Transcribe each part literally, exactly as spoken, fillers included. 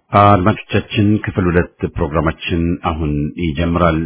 አድማጮቻችን ክፍል ሁለት ፕሮግራማችን አሁን ይጀምራል።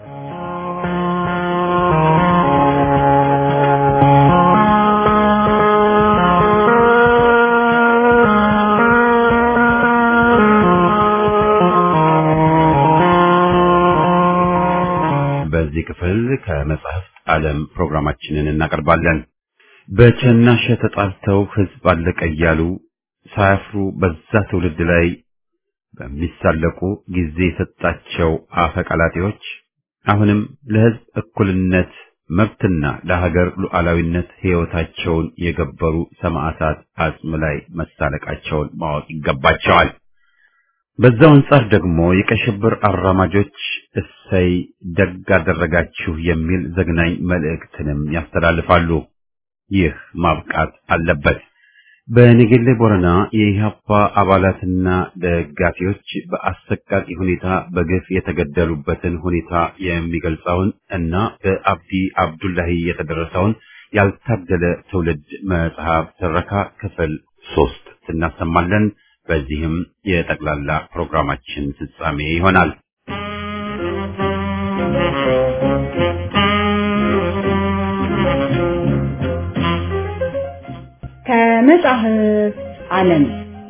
በዚህ ክፍል ከመጽሐፍት ዓለም ፕሮግራማችንን እናቀርባለን። በቸናሸ ተጣልተው ህዝብ አለቀ እያሉ ሳያፍሩ በዛ ትውልድ ላይ በሚሳለቁ ጊዜ የሰጣቸው አፈቀላጤዎች አሁንም ለህዝብ እኩልነት መብትና ለሀገር ሉዓላዊነት ህይወታቸውን የገበሩ ሰማዕታት አጽም ላይ መሳለቃቸውን ማወቅ ይገባቸዋል። በዛው አንጻር ደግሞ የቀሽብር አራማጆች እሰይ ደግ አደረጋችሁ የሚል ዘግናኝ መልእክትንም ያስተላልፋሉ። ይህ ማብቃት አለበት። በነገሌ ቦረና የኢህአፓ አባላትና ደጋፊዎች በአሰቃቂ ሁኔታ በግፍ የተገደሉበትን ሁኔታ የሚገልጸውን እና በአብዲ አብዱላሂ የተደረሰውን ያልታደለ ትውልድ መጽሐፍ ትረካ ክፍል ሶስት እናሰማለን። በዚህም የጠቅላላ ፕሮግራማችን ፍጻሜ ይሆናል። ከመጽሐፍ ዓለም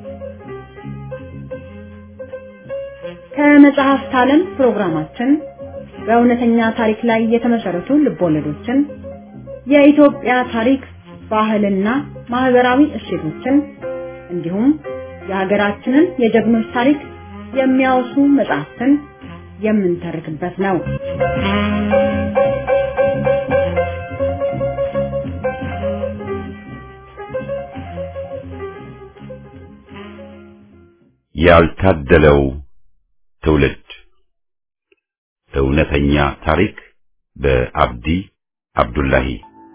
ከመጽሐፍት ዓለም ፕሮግራማችን በእውነተኛ ታሪክ ላይ የተመሰረቱ ልቦለዶችን፣ የኢትዮጵያ ታሪክ፣ ባህልና ማህበራዊ እሴቶችን እንዲሁም የሀገራችንን የጀግኖች ታሪክ የሚያወሱ መጽሐፍትን የምንተርክበት ነው። ያልታደለው ትውልድ እውነተኛ ታሪክ በአብዲ አብዱላሂ።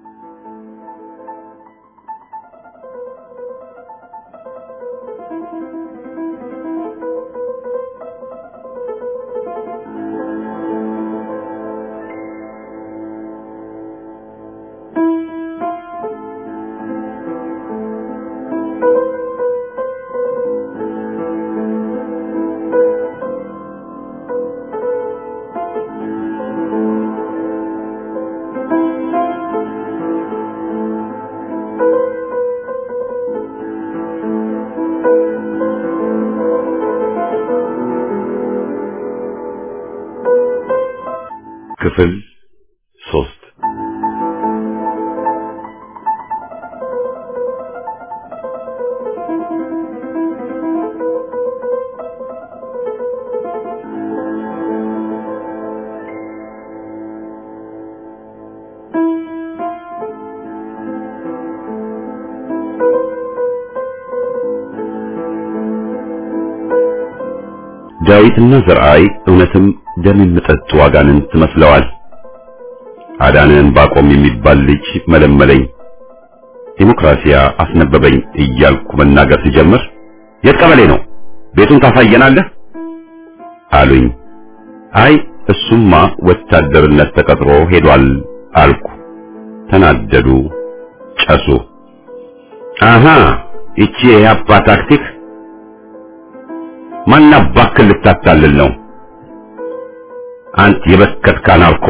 ክፍል ሶስት ዳዊትና ዘርአይ እውነትም ደም የሚጠጡ አጋንንት መስለዋል። አዳነን ባቆም የሚባል ልጅ መለመለኝ፣ ዲሞክራሲያ አስነበበኝ እያልኩ መናገር ሲጀምር የት ቀበሌ ነው? ቤቱን ታሳየናለህ አሉኝ። አይ እሱማ ወታደርነት ተቀጥሮ ሄዷል አልኩ። ተናደዱ፣ ጨሱ። አሃ እቺ የያፓ ታክቲክ ማን አባክህ ልታታልል ነው? አንተ የበከትካ ናርኮ።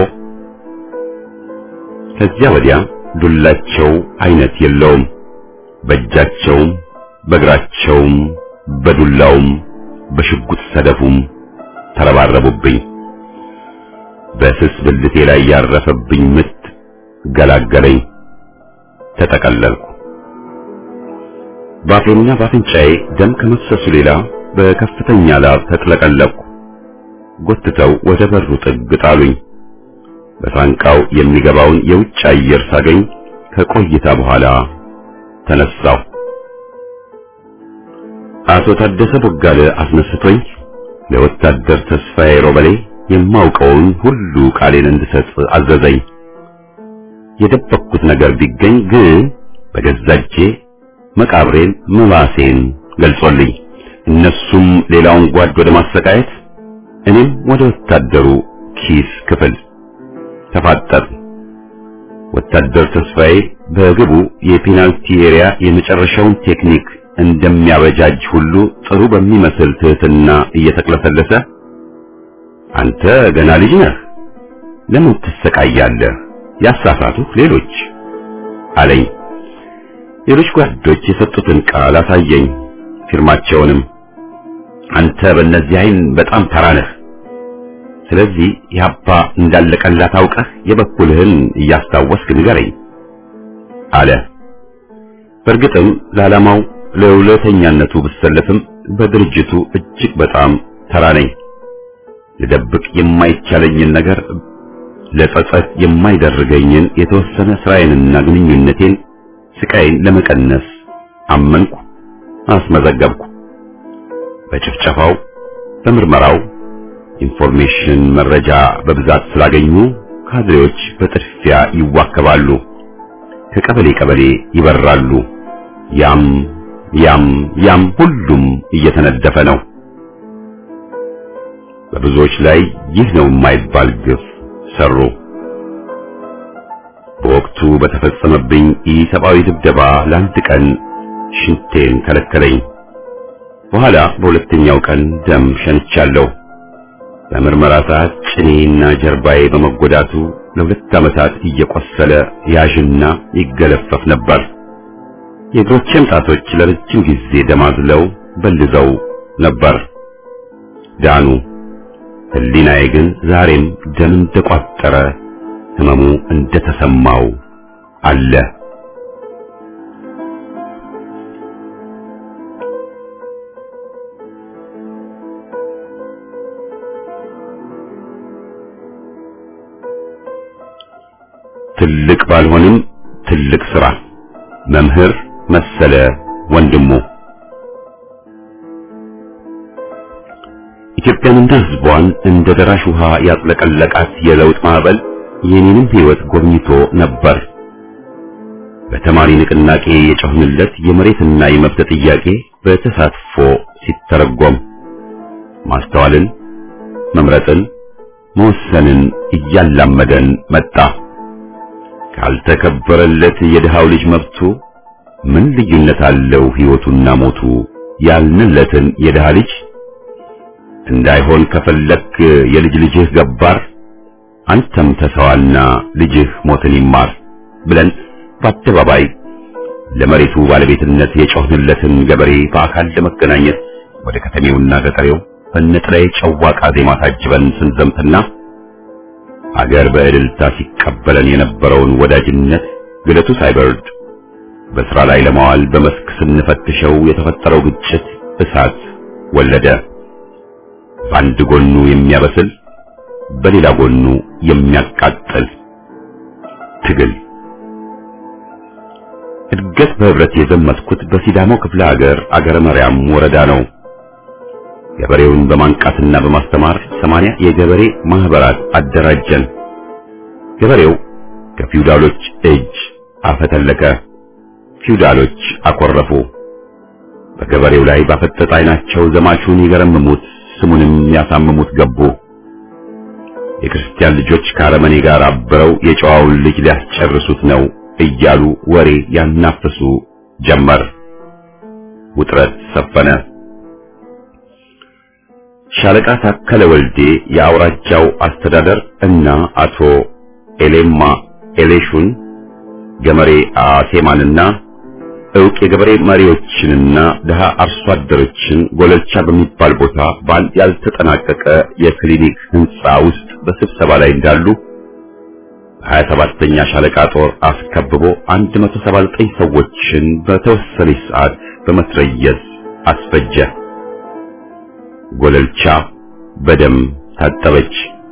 ከዚያ ወዲያ ዱላቸው አይነት የለውም። በእጃቸውም በእግራቸውም በዱላውም በሽጉጥ ሰደፉም ተረባረቡብኝ። በስስ ብልቴ ላይ ያረፈብኝ ምት ገላገለኝ። ተጠቀለልኩ። ባፌና ባፍንጫዬ ደም ከመፍሰሱ ሌላ በከፍተኛ ላብ ተጥለቀለቅኩ። ጎትተው ወደ በሩ ጥግ ጣሉኝ። በሳንቃው የሚገባውን የውጭ አየር ሳገኝ ከቆይታ በኋላ ተነሳሁ። አቶ ታደሰ ቦጋለ አስነስቶኝ ለወታደር ተስፋዬ ሮበሌ የማውቀውን ሁሉ ቃሌን እንድሰጥ አዘዘኝ። የደበቅኩት ነገር ቢገኝ ግን በገዛጄ መቃብሬን መባሴን ገልጾልኝ እነሱም ሌላውን ጓድ ወደ ማሰቃየት እኔም ወደ ወታደሩ ኪስ ክፍል ተፋጠጥ። ወታደር ተስፋዬ በግቡ የፔናልቲ ኤሪያ የመጨረሻውን ቴክኒክ እንደሚያበጃጅ ሁሉ ጥሩ በሚመስል ትህትና እየተቅለሰለሰ አንተ ገና ልጅ ነህ፣ ለምን ትሰቃያለህ? ያሳሳቱህ ሌሎች አለኝ። ሌሎች ጓዶች የሰጡትን ቃል አሳየኝ፣ ፊርማቸውንም። አንተ በእነዚህ አይን በጣም ተራ ነህ። ስለዚህ ያባ እንዳለቀላት አውቀህ የበኩልህን እያስታወስክ ንገረኝ አለ። በእርግጥም ለዓላማው ለሁለተኛነቱ ብሰለፍም በድርጅቱ እጅግ በጣም ተራ ነኝ። ልደብቅ የማይቻለኝን ነገር ለጸጸት የማይደርገኝን የተወሰነ ስራዬንና ግንኙነቴን ስቃይን ለመቀነስ አመንኩ፣ አስመዘገብኩ። በጭፍጨፋው በምርመራው ኢንፎርሜሽን መረጃ በብዛት ስላገኙ ካድሬዎች በጥድፊያ ይዋከባሉ፣ ከቀበሌ ቀበሌ ይበራሉ። ያም ያም ያም ሁሉም እየተነደፈ ነው። በብዙዎች ላይ ይህ ነው የማይባል ግፍ ሰሩ። በወቅቱ በተፈጸመብኝ ኢሰብአዊ ድብደባ ለአንድ ቀን ሽንቴን ከለከለኝ። በኋላ በሁለተኛው ቀን ደም ሸንቻለሁ። በምርመራ ሰዓት ጭኔና ጀርባዬ በመጎዳቱ ለሁለት ዓመታት እየቆሰለ ያዥና ይገለፈፍ ነበር። የእግሮቼም ጣቶች ለረጅም ጊዜ ደማዝለው በልዘው ነበር። ዳኑ። ህሊናዬ ግን ዛሬም ደም እንደቋጠረ ህመሙ እንደተሰማው አለ። ትልቅ ባልሆንም ትልቅ ስራ። መምህር መሰለ ወንድሙ። ኢትዮጵያንና ህዝቧን እንደ ደራሽ ውሃ ያጥለቀለቃት የለውጥ ማዕበል የኔንም ህይወት ጎብኝቶ ነበር። በተማሪ ንቅናቄ የጮህንለት የመሬትና የመብት ጥያቄ በተሳትፎ ሲተረጎም ማስተዋልን፣ መምረጥን፣ መወሰንን እያላመደን መጣ። ካልተከበረለት የድሃው ልጅ መብቱ ምን ልዩነት አለው ህይወቱና ሞቱ ያልንለትን የድሃ ልጅ እንዳይሆን ከፈለክ የልጅ ልጅህ ገባር አንተም ተሰዋና ልጅህ ሞትን ይማር ብለን በአደባባይ ለመሬቱ ባለቤትነት የጮህንለትን ገበሬ በአካል ለመገናኘት ወደ ከተሜውና ገጠሬው በነጥላይ ጨዋቃ ዜማ ታጅበን ስንዘምትና አገር በእልልታ ሲቀበለን የነበረውን ወዳጅነት ግለቱ ሳይበርድ በስራ ላይ ለማዋል በመስክ ስንፈትሸው የተፈጠረው ግጭት እሳት ወለደ። በአንድ ጎኑ የሚያበስል በሌላ ጎኑ የሚያቃጥል ትግል። እድገት በህብረት የዘመትኩት በሲዳሞ ክፍለ ሀገር አገረ መርያም ወረዳ ነው። ገበሬውን በማንቃትና በማስተማር ሰማንያ የገበሬ ማህበራት አደራጀን። ገበሬው ከፊውዳሎች እጅ አፈተለከ። ፊውዳሎች አኮረፉ። በገበሬው ላይ ባፈጠጠ ዓይናቸው ዘማቹን ይገረምሙት ስሙንም ያሳምሙት ገቡ። የክርስቲያን ልጆች ከአረመኔ ጋር አብረው የጨዋውን ልጅ ሊያስጨርሱት ነው እያሉ ወሬ ያናፍሱ ጀመር። ውጥረት ሰፈነ። ሻለቃ ታከለ ወልዴ የአውራጃው አስተዳደር እና አቶ ኤሌማ ኤሌሹን ገመሬ አቴማንና ዕውቅ የገበሬ መሪዎችንና ደሃ አርሶ አደሮችን ጎለልቻ በሚባል ቦታ በአንድ ያልተጠናቀቀ የክሊኒክ ህንጻ ውስጥ በስብሰባ ላይ እንዳሉ ሀያ ሰባተኛ ሻለቃ ጦር አስከብቦ አንድ መቶ ሰባ ዘጠኝ ሰዎችን በተወሰነ ሰዓት በመትረየስ አስፈጀ። ጎለልቻ በደም ታጠበች።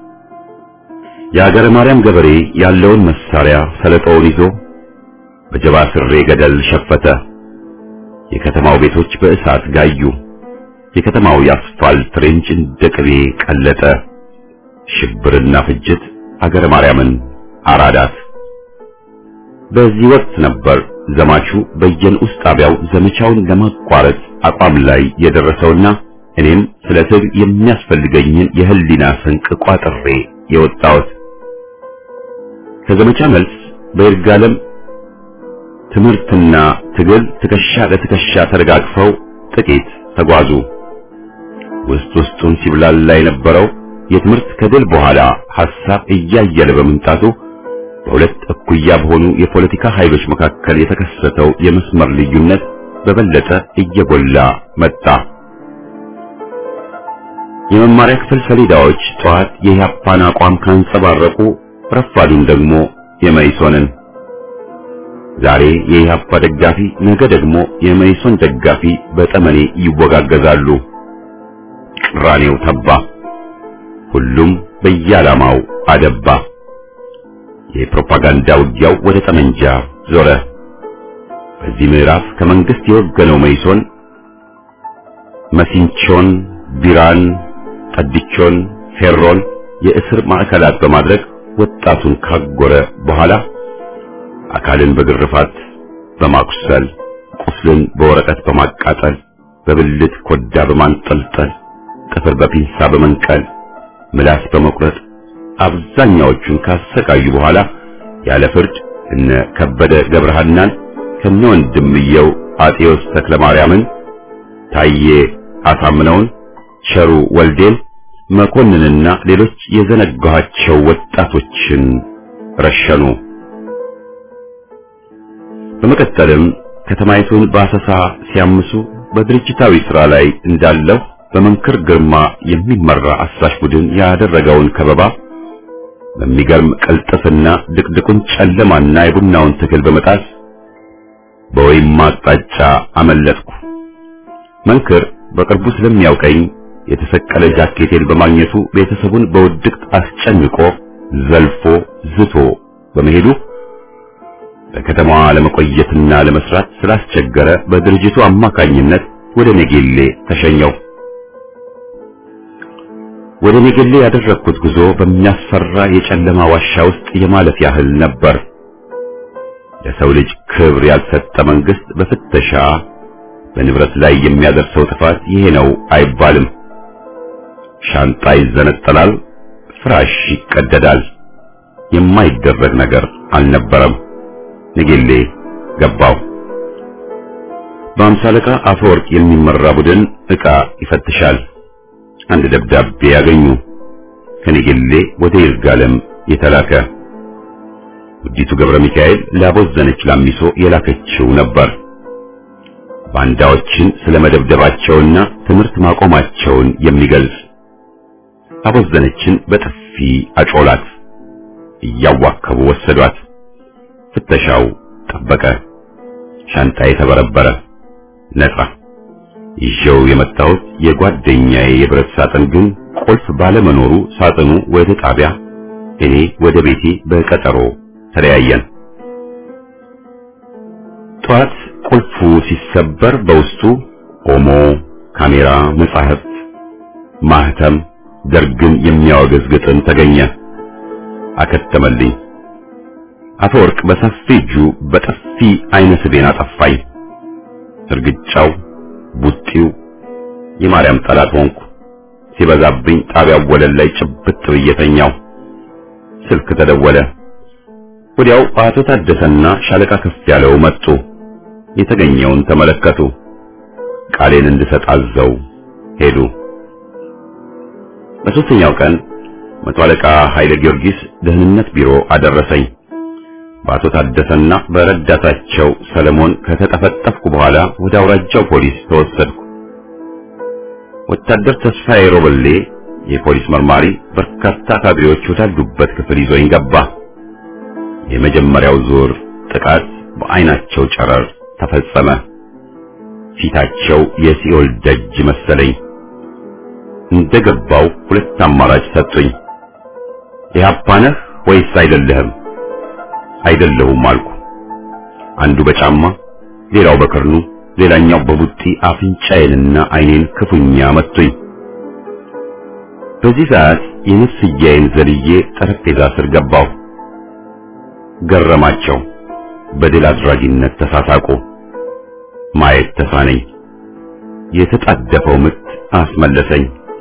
የአገረ ማርያም ገበሬ ያለውን መሳሪያ ሰለጦውን ይዞ በጀባ ስሬ ገደል ሸፈተ። የከተማው ቤቶች በእሳት ጋዩ። የከተማው የአስፋልት ሬንጅ እንደ ቅቤ ቀለጠ። ሽብርና ፍጅት አገረ ማርያምን አራዳት። በዚህ ወቅት ነበር ዘማቹ በየንዑስ ጣቢያው ዘመቻውን ለማቋረጥ አቋም ላይ የደረሰውና እኔም ስለ ትግል የሚያስፈልገኝን የህሊና ስንቅ ቋጥሬ የወጣሁት። ከዘመቻ መልስ በይርጋለም ትምህርትና ትግል ትከሻ ለትከሻ ተደጋግፈው ጥቂት ተጓዙ። ውስጥ ውስጡን ሲብላላ የነበረው የትምህርት ከድል በኋላ ሐሳብ እያየለ በመምጣቱ በሁለት እኩያ በሆኑ የፖለቲካ ኃይሎች መካከል የተከሰተው የመስመር ልዩነት በበለጠ እየጎላ መጣ። የመማሪያ ክፍል ሰሌዳዎች ጠዋት የኢህአፓን አቋም ካንጸባረቁ ረፋዱን ደግሞ የመኢሶንን፣ ዛሬ የኢህአፓ ደጋፊ ነገ ደግሞ የመኢሶን ደጋፊ በጠመኔ ይወጋገዛሉ። ቅራኔው ተባ፣ ሁሉም በየዓላማው አደባ። የፕሮፓጋንዳ ውጊያው ወደ ጠመንጃ ዞረ። በዚህ ምዕራፍ ከመንግስት የወገነው መኢሶን መሲንቾን፣ ቢራን፣ ጠድቾን፣ ፌሮን የእስር ማዕከላት በማድረግ ወጣቱን ካጎረ በኋላ አካልን በግርፋት በማቁሰል ቁስልን በወረቀት በማቃጠል በብልት ኮዳ በማንጠልጠል ጥፍር በፒንሳ በመንቀል ምላስ በመቁረጥ አብዛኛዎቹን ካሰቃዩ በኋላ ያለ ፍርድ እነ ከበደ ገብረሃናን ከነ ወንድምየው አጤዎስ ተክለማርያምን፣ ታዬ አሳምነውን፣ ቸሩ ወልዴን፣ መኮንንና ሌሎች የዘነጋኋቸው ወጣቶችን ረሸኑ። በመቀጠልም ከተማይቱን በአሰሳ ሲያምሱ በድርጅታዊ ሥራ ላይ እንዳለው በመንክር ግርማ የሚመራ አሳሽ ቡድን ያደረገውን ከበባ በሚገርም ቅልጥፍና ድቅድቁን ጨለማና የቡናውን ትግል በመጣስ በወይም አቅጣጫ አመለጥኩ። መንክር በቅርቡ ስለሚያውቀኝ የተሰቀለ ጃኬቴን በማግኘቱ ቤተሰቡን በውድቅት አስጨንቆ ዘልፎ ዝቶ በመሄዱ በከተማዋ ለመቆየትና ለመስራት ስላስቸገረ በድርጅቱ አማካኝነት ወደ ኔጌሌ ተሸኘው። ወደ ኔጌሌ ያደረኩት ጉዞ በሚያስፈራ የጨለማ ዋሻ ውስጥ የማለፍ ያህል ነበር። ለሰው ልጅ ክብር ያልሰጠ መንግስት በፍተሻ በንብረት ላይ የሚያደርሰው ጥፋት ይሄ ነው አይባልም። ሻንጣ ይዘነጠላል፣ ፍራሽ ይቀደዳል። የማይደረግ ነገር አልነበረም። ኔጌሌ ገባው። በአምሳ አለቃ አፈወርቅ የሚመራ ቡድን ዕቃ ይፈትሻል። አንድ ደብዳቤ ያገኙ፣ ከኔጌሌ ወደ ይርጋለም የተላከ። ውዲቱ ገብረ ሚካኤል ላቦዘነች ላሚሶ የላከችው ነበር። ባንዳዎችን ስለመደብደባቸውና ትምህርት ማቆማቸውን የሚገልጽ። አቦዘነችን በጥፊ አጮላት። እያዋከቡ ወሰዷት። ፍተሻው ጠበቀ። ሻንጣዬ ተበረበረ። ነጻ። ይዤው የመጣሁት የጓደኛዬ የብረት ሳጥን ግን ቁልፍ ባለመኖሩ ሳጥኑ ወደ ጣቢያ፣ እኔ ወደ ቤቴ በቀጠሮ ተለያየን። ጧት ቁልፉ ሲሰበር በውስጡ ኦሞ፣ ካሜራ፣ መጻሕፍት፣ ማህተም፣ ደርግን የሚያወግዝ ግጥም ተገኘ። አከተመልኝ። አፈወርቅ በሰፊ እጁ በጥፊ አይነ ስቤን አጠፋኝ። እርግጫው፣ ቡጢው የማርያም ጠላት ሆንኩ። ሲበዛብኝ ጣቢያው ወለል ላይ ጭብጥ ብዬ ተኛው። ስልክ ተደወለ። ወዲያው አቶ ታደሰና ሻለቃ ከፍ ያለው መጡ። የተገኘውን ተመለከቱ። ቃሌን እንድሰጥ አዘው ሄዱ። በሶስተኛው ቀን መቶ አለቃ ኃይለ ጊዮርጊስ ደህንነት ቢሮ አደረሰኝ። በአቶ ታደሰና በረዳታቸው ሰለሞን ከተጠፈጠፍኩ በኋላ ወደ አውራጃው ፖሊስ ተወሰድኩ። ወታደር ተስፋዬ ሮበሌ የፖሊስ መርማሪ በርካታ ካድሬዎች ወዳሉበት ክፍል ይዞኝ ገባ። የመጀመሪያው ዙር ጥቃት በአይናቸው ጨረር ተፈጸመ። ፊታቸው የሲኦል ደጅ መሰለኝ። እንደገባው ሁለት አማራጭ ሰጡኝ። ኢህአፓ ነህ ወይስ አይደለህም? አይደለሁም አልኩ። አንዱ በጫማ ሌላው በክርኑ ሌላኛው በቡጢ አፍንጫዬንና አይኔን ክፉኛ መቱኝ። በዚህ ሰዓት የነፍስያዬን ዘልዬ ጠረጴዛ ስር ገባሁ። ገረማቸው። በድል አድራጊነት ተሳሳቁ። ማየት ተሳነኝ። የተጣደፈው ምት አስመለሰኝ።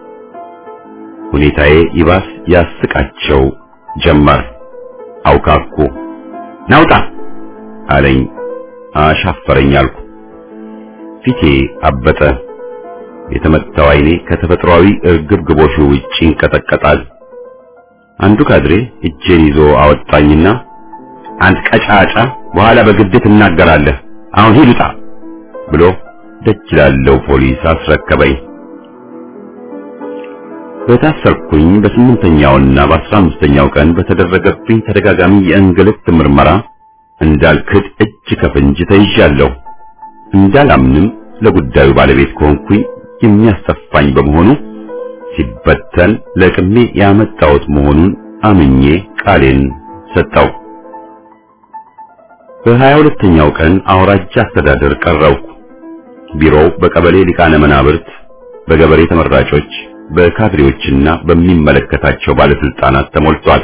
ሁኔታዬ ይባስ ያስቃቸው ጀመር። አውካኩ። ናውጣ አለኝ አሻፈረኝ አልኩ። ፊቴ አበጠ። የተመታው ዓይኔ ከተፈጥሯዊ እርግብግቦሹ ውጪ ይንቀጠቀጣል። አንዱ ካድሬ እጄን ይዞ አወጣኝና አንድ ቀጫጫ በኋላ በግድ ትናገራለህ፣ አሁን ሂድ ውጣ ብሎ ደጅ ላለው ፖሊስ አስረከበኝ። በታሰርኩኝ በስምንተኛውና በአስራ አምስተኛው ቀን በተደረገብኝ ተደጋጋሚ የእንግልት ምርመራ እንዳልክድ እጅ ከፍንጅ ተይዣለሁ። እንዳላምንም ለጉዳዩ ባለቤት ከሆንኩኝ የሚያስጠፋኝ በመሆኑ ሲበተን ለቅሜ ያመጣሁት መሆኑን አምኜ ቃሌን ሰጠው። በሀያ ሁለተኛው ቀን አውራጃ አስተዳደር ቀረብኩ። ቢሮው በቀበሌ ሊቃነ መናብርት፣ በገበሬ ተመራጮች፣ በካድሬዎችና በሚመለከታቸው ባለስልጣናት ተሞልቷል።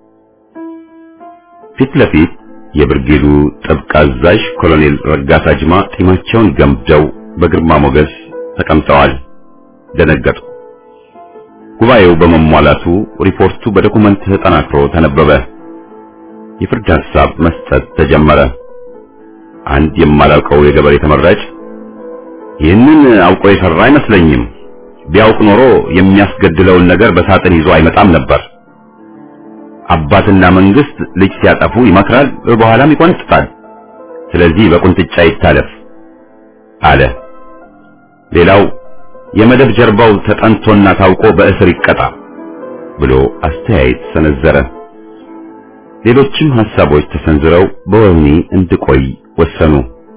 ፊት ለፊት የብርጌዱ ጥብቅ አዛዥ ኮሎኔል ረጋሳ ጅማ ጢማቸውን ገምደው በግርማ ሞገስ ተቀምጠዋል። ደነገጡ። ጉባኤው በመሟላቱ ሪፖርቱ በዶኩመንት ተጠናክሮ ተነበበ። የፍርድ ሐሳብ መስጠት ተጀመረ። አንድ የማላውቀው የገበሬ ተመራጭ ይህንን አውቆ የሰራ አይመስለኝም፣ ቢያውቅ ኖሮ የሚያስገድለውን ነገር በሳጥን ይዞ አይመጣም ነበር። አባትና መንግስት ልጅ ሲያጠፉ ይመክራል፣ በኋላም ይቆንጥጣል። ስለዚህ በቁንጥጫ ይታለፍ አለ። ሌላው የመደብ ጀርባው ተጠንቶና ታውቆ በእስር ይቀጣ ብሎ አስተያየት ሰነዘረ። ሌሎችም ሐሳቦች ተሰንዝረው በወህኒ እንድቆይ ወሰኑ።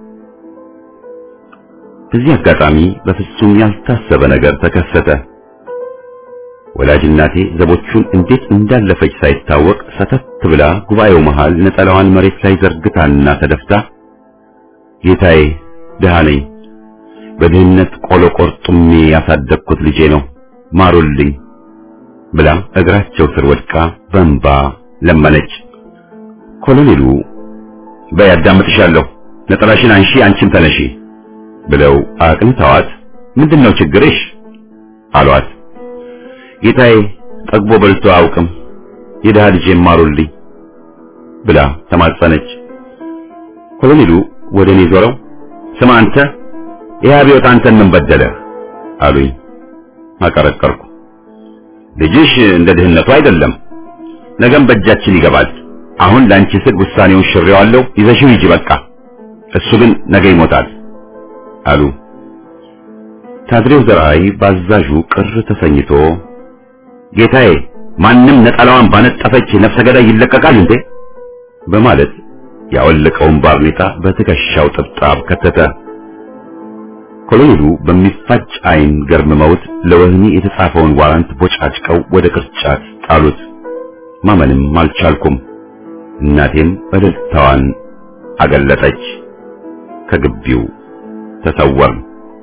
በዚህ አጋጣሚ በፍጹም ያልታሰበ ነገር ተከሰተ። ወላጅ እናቴ ዘቦቹን እንዴት እንዳለፈች ሳይታወቅ ሰተት ብላ ጉባኤው መሃል ነጠላዋን መሬት ላይ ዘርግታና ተደፍታ ጌታዬ ደሃ ነኝ፣ በድህነት ቆሎ ቆርጡሜ ያሳደግኩት ልጄ ነው፣ ማሩልኝ ብላ እግራቸው ስር ወድቃ በእንባ ለመነች። ኮሎኔሉ በያዳምጥሻለሁ፣ ነጠላሽን አንሺ፣ አንቺም ተነሺ ብለው አቅንተዋት ምንድነው ችግርሽ አሏት። ጌታዬ ጠግቦ በልቶ አያውቅም፣ የደሃ ልጄን ማሩልኝ ብላ ተማጸነች። ኮሎኔሉ ወደ እኔ ዞረው ስማ አንተ ይህ አብዮት አንተን ምን በደለህ አሉኝ። አቀረቀርኩ። ልጅሽ እንደ ድህነቱ አይደለም፣ ነገም በእጃችን ይገባል። አሁን ላንቺ ስል ውሳኔውን ሽሬዋለሁ፣ ይዘሽው ሂጂ በቃ፣ እሱ ግን ነገ ይሞታል አሉ። ታድሬው ዘርአይ ባዛዡ ቅር ተሰኝቶ ጌታዬ ማንም ነጠላዋን ባነጠፈች ነፍሰ ገዳይ ይለቀቃል እንዴ በማለት ያወለቀውን ባርኔጣ በትከሻው ጥብጣብ ከተተ። ኮሎኔሉ በሚፋጭ ዓይን ገርምመውት ለወህኒ የተጻፈውን ዋራንት ቦጫጭቀው ወደ ቅርጫት ጣሉት። ማመንም አልቻልኩም። እናቴም እልልታዋን አገለጠች። ከግቢው ተሰወርን።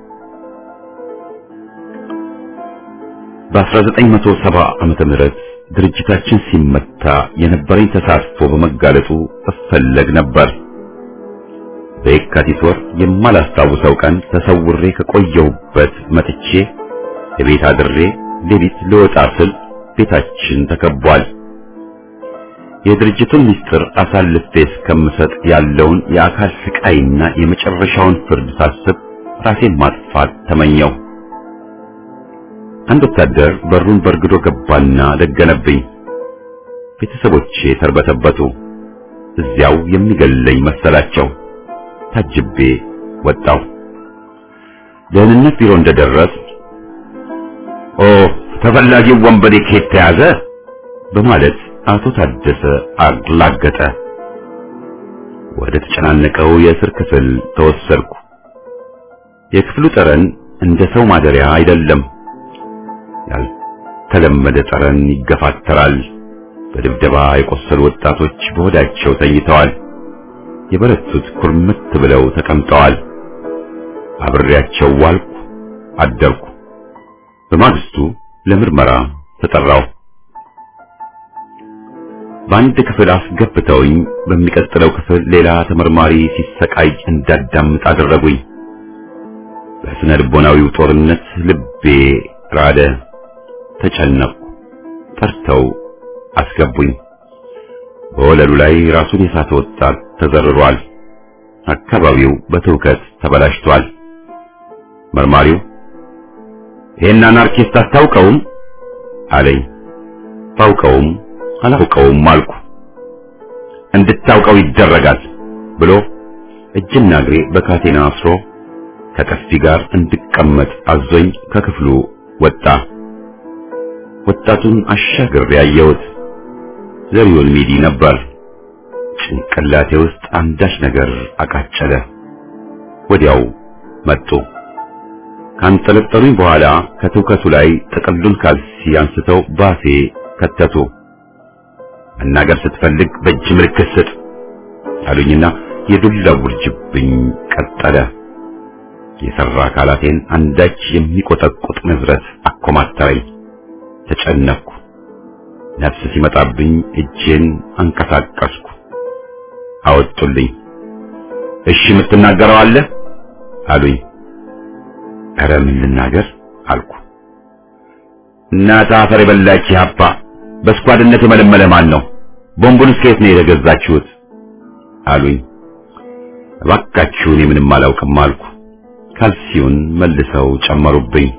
በአስራ ዘጠኝ መቶ ሰባ ዓመተ ምህረት ድርጅታችን ሲመታ የነበረኝ ተሳትፎ በመጋለጡ እፈለግ ነበር። በየካቲት ወር የማላስታውሰው ቀን ተሰውሬ ከቆየሁበት መጥቼ የቤት አድሬ ሌሊት ልወጣ ስል ቤታችን ተከቧል። የድርጅቱን ምስጢር አሳልፌ እስከምሰጥ ያለውን የአካል ስቃይና የመጨረሻውን ፍርድ ሳስብ ራሴን ማጥፋት ተመኘው። አንድ ወታደር በሩን በርግዶ ገባና ደገነብኝ። ቤተሰቦቼ ተርበተበቱ። እዚያው የሚገለኝ መሰላቸው። ታጅቤ ወጣው። ደህንነት ቢሮ እንደደረስ ኦ ተፈላጊው ወንበዴ ከየት ተያዘ በማለት አቶ ታደሰ አላገጠ። ወደ ተጨናነቀው የእስር ክፍል ተወሰድኩ። የክፍሉ ጠረን እንደ ሰው ማደሪያ አይደለም። ያልተለመደ ጠረን ይገፋተራል። በድብደባ የቆሰሉ ወጣቶች በሆዳቸው ተኝተዋል። የበረቱት ኩርምት ብለው ተቀምጠዋል። አብሬያቸው ዋልኩ፣ አደርኩ። በማግስቱ ለምርመራ ተጠራው። በአንድ ክፍል አስገብተውኝ በሚቀጥለው ክፍል ሌላ ተመርማሪ ሲሰቃይ እንዳዳምጥ አደረጉኝ። በስነ ልቦናዊው ጦርነት ልቤ ራደ፣ ተጨነቅኩ። ጠርተው አስገቡኝ። በወለሉ ላይ ራሱን የሳተ ወጣት ተዘርሯል። አካባቢው በትውከት ተበላሽቷል። መርማሪው ይሄን አናርኪስት አታውቀውም አለኝ። ታውቀውም አላውቀውም አልኩ። እንድታውቀው ይደረጋል ብሎ እጅና እግሬ በካቴና አስሮ ከቀስቲ ጋር እንድቀመጥ አዞኝ ከክፍሉ ወጣ። ወጣቱን አሻግሬ ያየሁት ዘሪሁን ሚዲ ነበር። ጭንቅላቴ ውስጥ አንዳች ነገር አቃጨለ። ወዲያው መጡ። ካንጠለጠሉኝ በኋላ ከትውከቱ ላይ ጥቅሉን ካልሲ አንስተው ባፌ ከተቱ። መናገር ስትፈልግ በእጅ ምልክት ስጥ አሉኝና የዱላ ውርጅብኝ ቀጠለ። የሰራ አካላቴን አንዳች የሚቆጠቁጥ ንዝረት አኮማተረኝ። ተጨነኩ። ነፍስ ሲመጣብኝ እጄን አንቀሳቀስኩ። አወጡልኝ። እሺ የምትናገረው አለ አሉኝ። ኧረ ምን ልናገር አልኩ። እናት አፈር የበላች ያባ በስኳድነት የመለመለ ማን ነው? ቦምቡን ከየት ነው የገዛችሁት አሉኝ። እባካችሁ እኔ ምንም አላውቅም አልኩ። ካልሲውን መልሰው ጨመሩብኝ።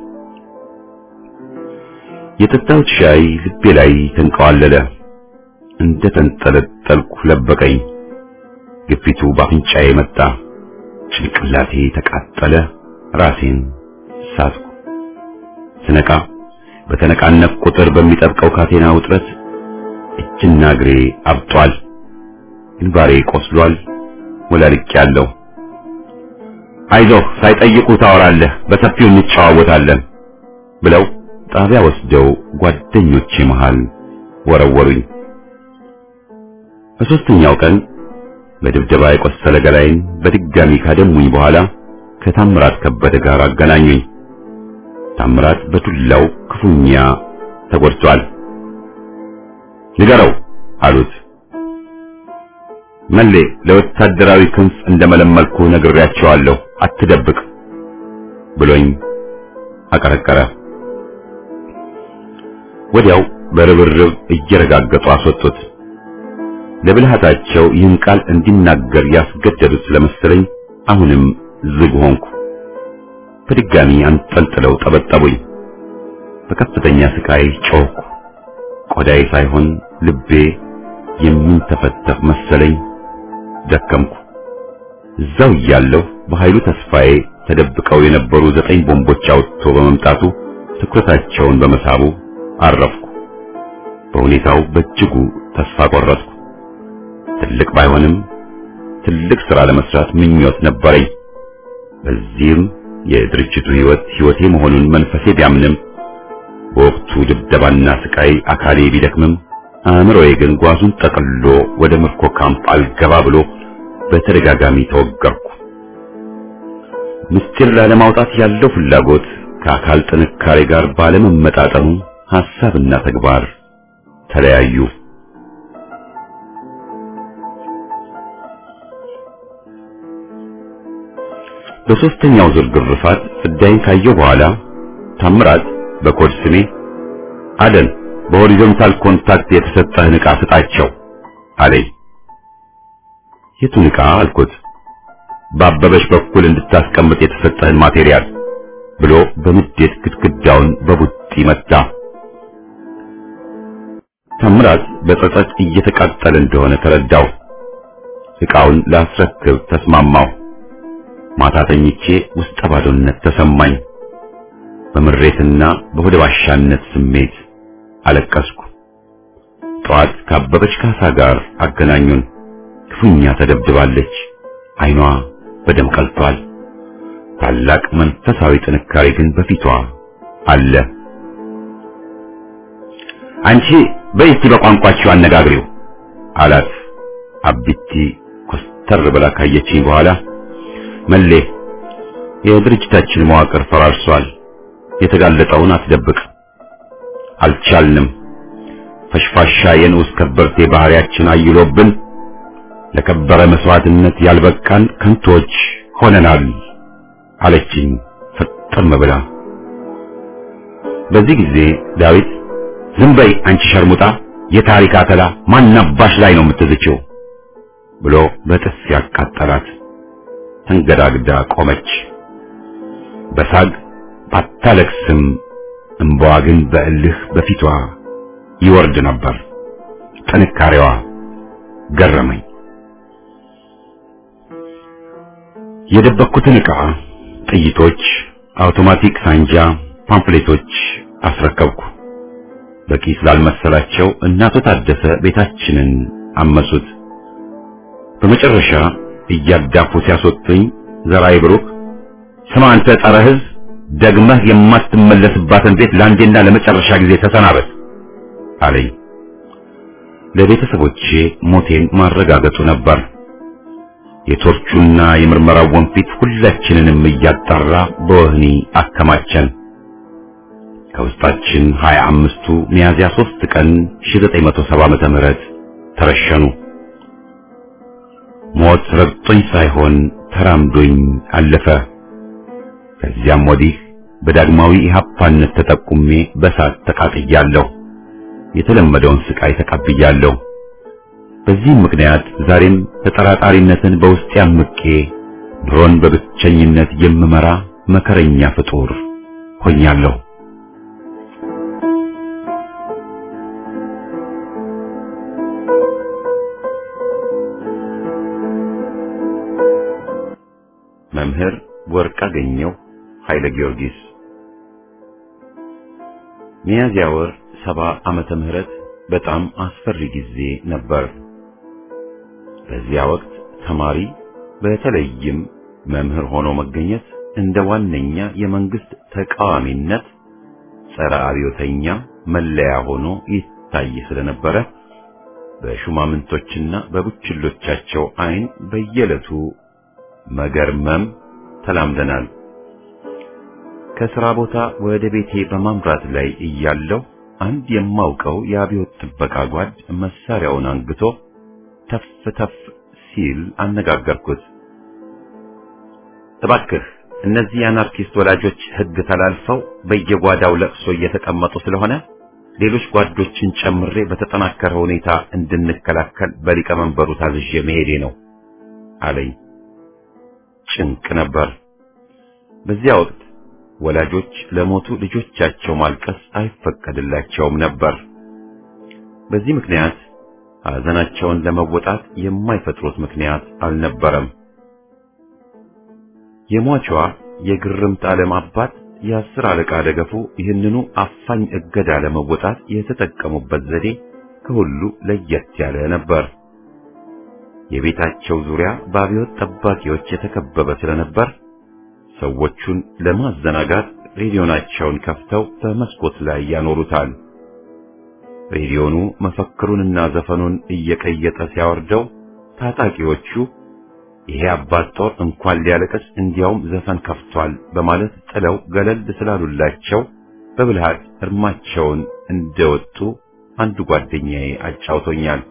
የጠጣሁት ሻይ ልቤ ላይ ተንቀዋለለ። እንደ ተንጠለጠልኩ ለበቀኝ። ግፊቱ ባፍንጫዬ መጣ። ጭንቅላቴ ተቃጠለ። ራሴን ሳትኩ። ስነቃ በተነቃነቅ ቁጥር በሚጠብቀው ካቴና ውጥረት እጅና እግሬ አብጧል። ግንባሬ ቆስሏል። ወላልቄያለሁ። አይዞህ ሳይጠይቁ ታወራለህ፣ በሰፊው እንጨዋወታለን ብለው ጣቢያ ወስደው ጓደኞቼ መሃል ወረወሩኝ። በሶስተኛው ቀን በድብደባ የቆሰለ ገላይን በድጋሚ ካደሙኝ በኋላ ከታምራት ከበደ ጋር አገናኙኝ። ታምራት በዱላው ክፉኛ ተጎድቷል። ንገረው አሉት። መሌ ለወታደራዊ ክንፍ እንደመለመልኩ ነግሬያቸዋለሁ፣ አትደብቅ ብሎኝ አቀረቀረ። ወዲያው በርብርብ እየረጋገጡ አስወጡት። ለብልሃታቸው ይህን ቃል እንዲናገር ያስገደዱት ስለመሰለኝ አሁንም ዝግ ሆንኩ። በድጋሚ አንጠልጥለው ጠበጠቡኝ። በከፍተኛ ስቃይ ጮህኩ። ቆዳዬ ሳይሆን ልቤ የሚንተፈተፍ መሰለኝ። ደከምኩ። እዛው እያለሁ በኃይሉ ተስፋዬ ተደብቀው የነበሩ ዘጠኝ ቦምቦች አውጥቶ በመምጣቱ ትኩረታቸውን በመሳቡ አረፍኩ። በሁኔታው በእጅጉ ተስፋ ቆረጥኩ። ትልቅ ባይሆንም ትልቅ ሥራ ለመስራት ምኞት ነበረኝ። በዚህም የድርጅቱ ሕይወት ሕይወቴ መሆኑን መንፈሴ ቢያምንም በወቅቱ ድብደባና ስቃይ አካሌ ቢደክምም አእምሮዬ ግን ጓዙን ጠቅልሎ ወደ ምርኮ ካምፕ አልገባ ብሎ በተደጋጋሚ ተወገርኩ። ምስጢር ላለማውጣት ያለው ፍላጎት ከአካል ጥንካሬ ጋር ባለመመጣጠኑ ሐሳብና ተግባር ተለያዩ። በሶስተኛው ዙር ግርፋት ፍዳይን ካየው በኋላ ታምራት በኮድ ስሜ አደን በሆሪዞንታል ኮንታክት የተሰጠህን ዕቃ ስጣቸው አለኝ። የቱን ዕቃ አልኩት። በአበበሽ በኩል እንድታስቀምጥ የተሰጠህን ማቴሪያል ብሎ በንዴት ግድግዳውን በቡጢ መታ። ታምራት በጸጸት እየተቃጠለ እንደሆነ ተረዳው። ዕቃውን ላስረክብ ተስማማው። ማታ ተኝቼ ውስጠ ባዶነት ተሰማኝ። በምሬትና በሆደ ባሻነት ስሜት አለቀስኩ። ጠዋት ከአበበች ካሳ ጋር አገናኙን። ክፉኛ ተደብድባለች። ዓይኗ በደም ቀልቷል። ታላቅ መንፈሳዊ ጥንካሬ ግን በፊቷ አለ። አንቺ በእስቲ በቋንቋችሁ አነጋግሪው አላት። አቢቲ ኮስተር ብላ ካየችኝ በኋላ መሌ የድርጅታችን መዋቅር ፈራርሷል። የተጋለጠውን አትደብቅ። አልቻልንም። ፈሽፋሻ የንዑስ ከበርቴ ባህሪያችን አይሎብን ለከበረ መስዋዕትነት ያልበቃን ከንቶች ሆነናል አለችኝ ፍጥም ብላ። በዚህ ጊዜ ዳዊት ዝም በይ አንቺ ሸርሙጣ፣ የታሪክ አተላ ማናባሽ ላይ ነው የምትዝችው ብሎ በጥፊ ያቃጠላት። ተንገዳግዳ ቆመች። በሳግ ባታለቅስም እንባዋ ግን በእልህ በፊቷ ይወርድ ነበር። ጥንካሬዋ ገረመኝ። የደበቅኩትን ዕቃ፣ ጥይቶች፣ አውቶማቲክ ሳንጃ፣ ፓምፍሌቶች አስረከብኩ። በቂ ስላልመሰላቸው እናቶ ታደሰ ቤታችንን አመሱት። በመጨረሻ እያዳፉ ሲያስወጡኝ ዘራይ ብሩክ ስማ አንተ ጸረ ሕዝብ ደግመህ የማትመለስባትን ቤት ለአንዴና ለመጨረሻ ጊዜ ተሰናበት አለኝ። ለቤተሰቦቼ ሞቴን ማረጋገጡ ነበር። የቶርቹና የምርመራው ወንፊት ሁላችንንም እያጣራ በወህኒ አከማቸን። ከውስጣችን ሀያ አምስቱ ሚያዝያ ሶስት ቀን ሺህ ዘጠኝ መቶ ሰባ ዓመተ ምህረት ተረሸኑ። ሞት ረግጦኝ ሳይሆን ተራምዶኝ አለፈ። ከዚያም ወዲህ በዳግማዊ ኢህአፓነት ተጠቁሜ በሳት ተቃጥያለሁ። የተለመደውን ስቃይ ተቀብያለሁ። በዚህ ምክንያት ዛሬም ተጠራጣሪነትን በውስጤ አምቄ ኑሮን በብቸኝነት የምመራ መከረኛ ፍጡር ሆኛለሁ። መምህር ወርቅአገኘሁ ኃይለ ጊዮርጊስ ሚያዝያ ወር ሰባ ዓመተ ምህረት በጣም አስፈሪ ጊዜ ነበር። በዚያ ወቅት ተማሪ በተለይም መምህር ሆኖ መገኘት እንደ ዋነኛ የመንግስት ተቃዋሚነት ጸረ አብዮተኛ መለያ ሆኖ ይታይ ስለነበረ በሹማምንቶችና በቡችሎቻቸው አይን በየዕለቱ መገርመም ተላምደናል። ከሥራ ቦታ ወደ ቤቴ በማምራት ላይ እያለሁ አንድ የማውቀው የአብዮት ጥበቃ ጓድ መሳሪያውን አንግቶ ተፍ ተፍ ሲል አነጋገርኩት። እባክህ እነዚህ አናርኪስት ወላጆች ሕግ ተላልፈው በየጓዳው ለቅሶ እየተቀመጡ ስለሆነ ሌሎች ጓዶችን ጨምሬ በተጠናከረ ሁኔታ እንድንከላከል በሊቀመንበሩ ታዝዤ መሄዴ ነው አለኝ። ጭንቅ ነበር። በዚያ ወቅት ወላጆች ለሞቱ ልጆቻቸው ማልቀስ አይፈቀድላቸውም ነበር። በዚህ ምክንያት ሐዘናቸውን ለመወጣት የማይፈጥሩት ምክንያት አልነበረም። የሟቿ የግርምት ዓለም አባት የአስር አለቃ ደገፉ ይህንኑ አፋኝ እገዳ ለመወጣት የተጠቀሙበት ዘዴ ከሁሉ ለየት ያለ ነበር። የቤታቸው ዙሪያ በአብዮት ጠባቂዎች የተከበበ ስለነበር ሰዎቹን ለማዘናጋት ሬዲዮናቸውን ከፍተው በመስኮት ላይ ያኖሩታል። ሬዲዮኑ መፈክሩንና ዘፈኑን እየቀየጠ ሲያወርደው ታጣቂዎቹ ይሄ አባት ጦር እንኳን ሊያለቅስ እንዲያውም ዘፈን ከፍቷል በማለት ጥለው ገለል ስላሉላቸው በብልሃት እርማቸውን እንደወጡ አንዱ ጓደኛዬ አጫውቶኛል።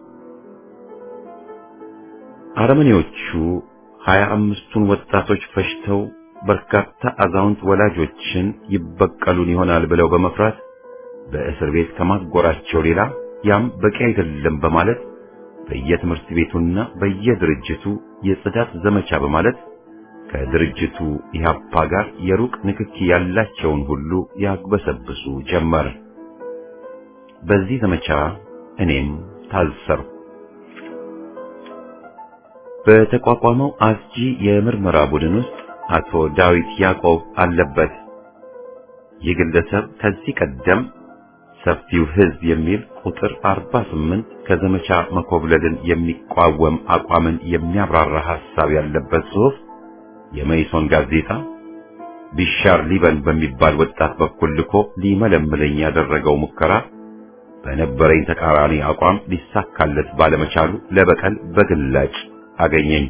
አረመኔዎቹ ሀያ አምስቱን ወጣቶች ፈሽተው በርካታ አዛውንት ወላጆችን ይበቀሉን ይሆናል ብለው በመፍራት በእስር ቤት ከማጎራቸው ሌላ ያም በቂ አይደለም በማለት በየትምህርት ቤቱና በየድርጅቱ የጽዳት ዘመቻ በማለት ከድርጅቱ ኢህአፓ ጋር የሩቅ ንክኪ ያላቸውን ሁሉ ያግበሰብሱ ጀመር። በዚህ ዘመቻ እኔም ታሰርኩ። በተቋቋመው አስጂ የምርመራ ቡድን ውስጥ አቶ ዳዊት ያዕቆብ አለበት። ይህ ግለሰብ ከዚህ ቀደም ሰፊው ሕዝብ የሚል ቁጥር አርባ ስምንት ከዘመቻ መኮብለልን የሚቋወም አቋምን የሚያብራራ ሐሳብ ያለበት ጽሑፍ የመይሶን ጋዜጣ ቢሻር ሊበን በሚባል ወጣት በኩል ልኮ ሊመለምለኝ ያደረገው ሙከራ በነበረኝ ተቃራኒ አቋም ሊሳካለት ባለመቻሉ ለበቀል በግላጭ አገኘኝ።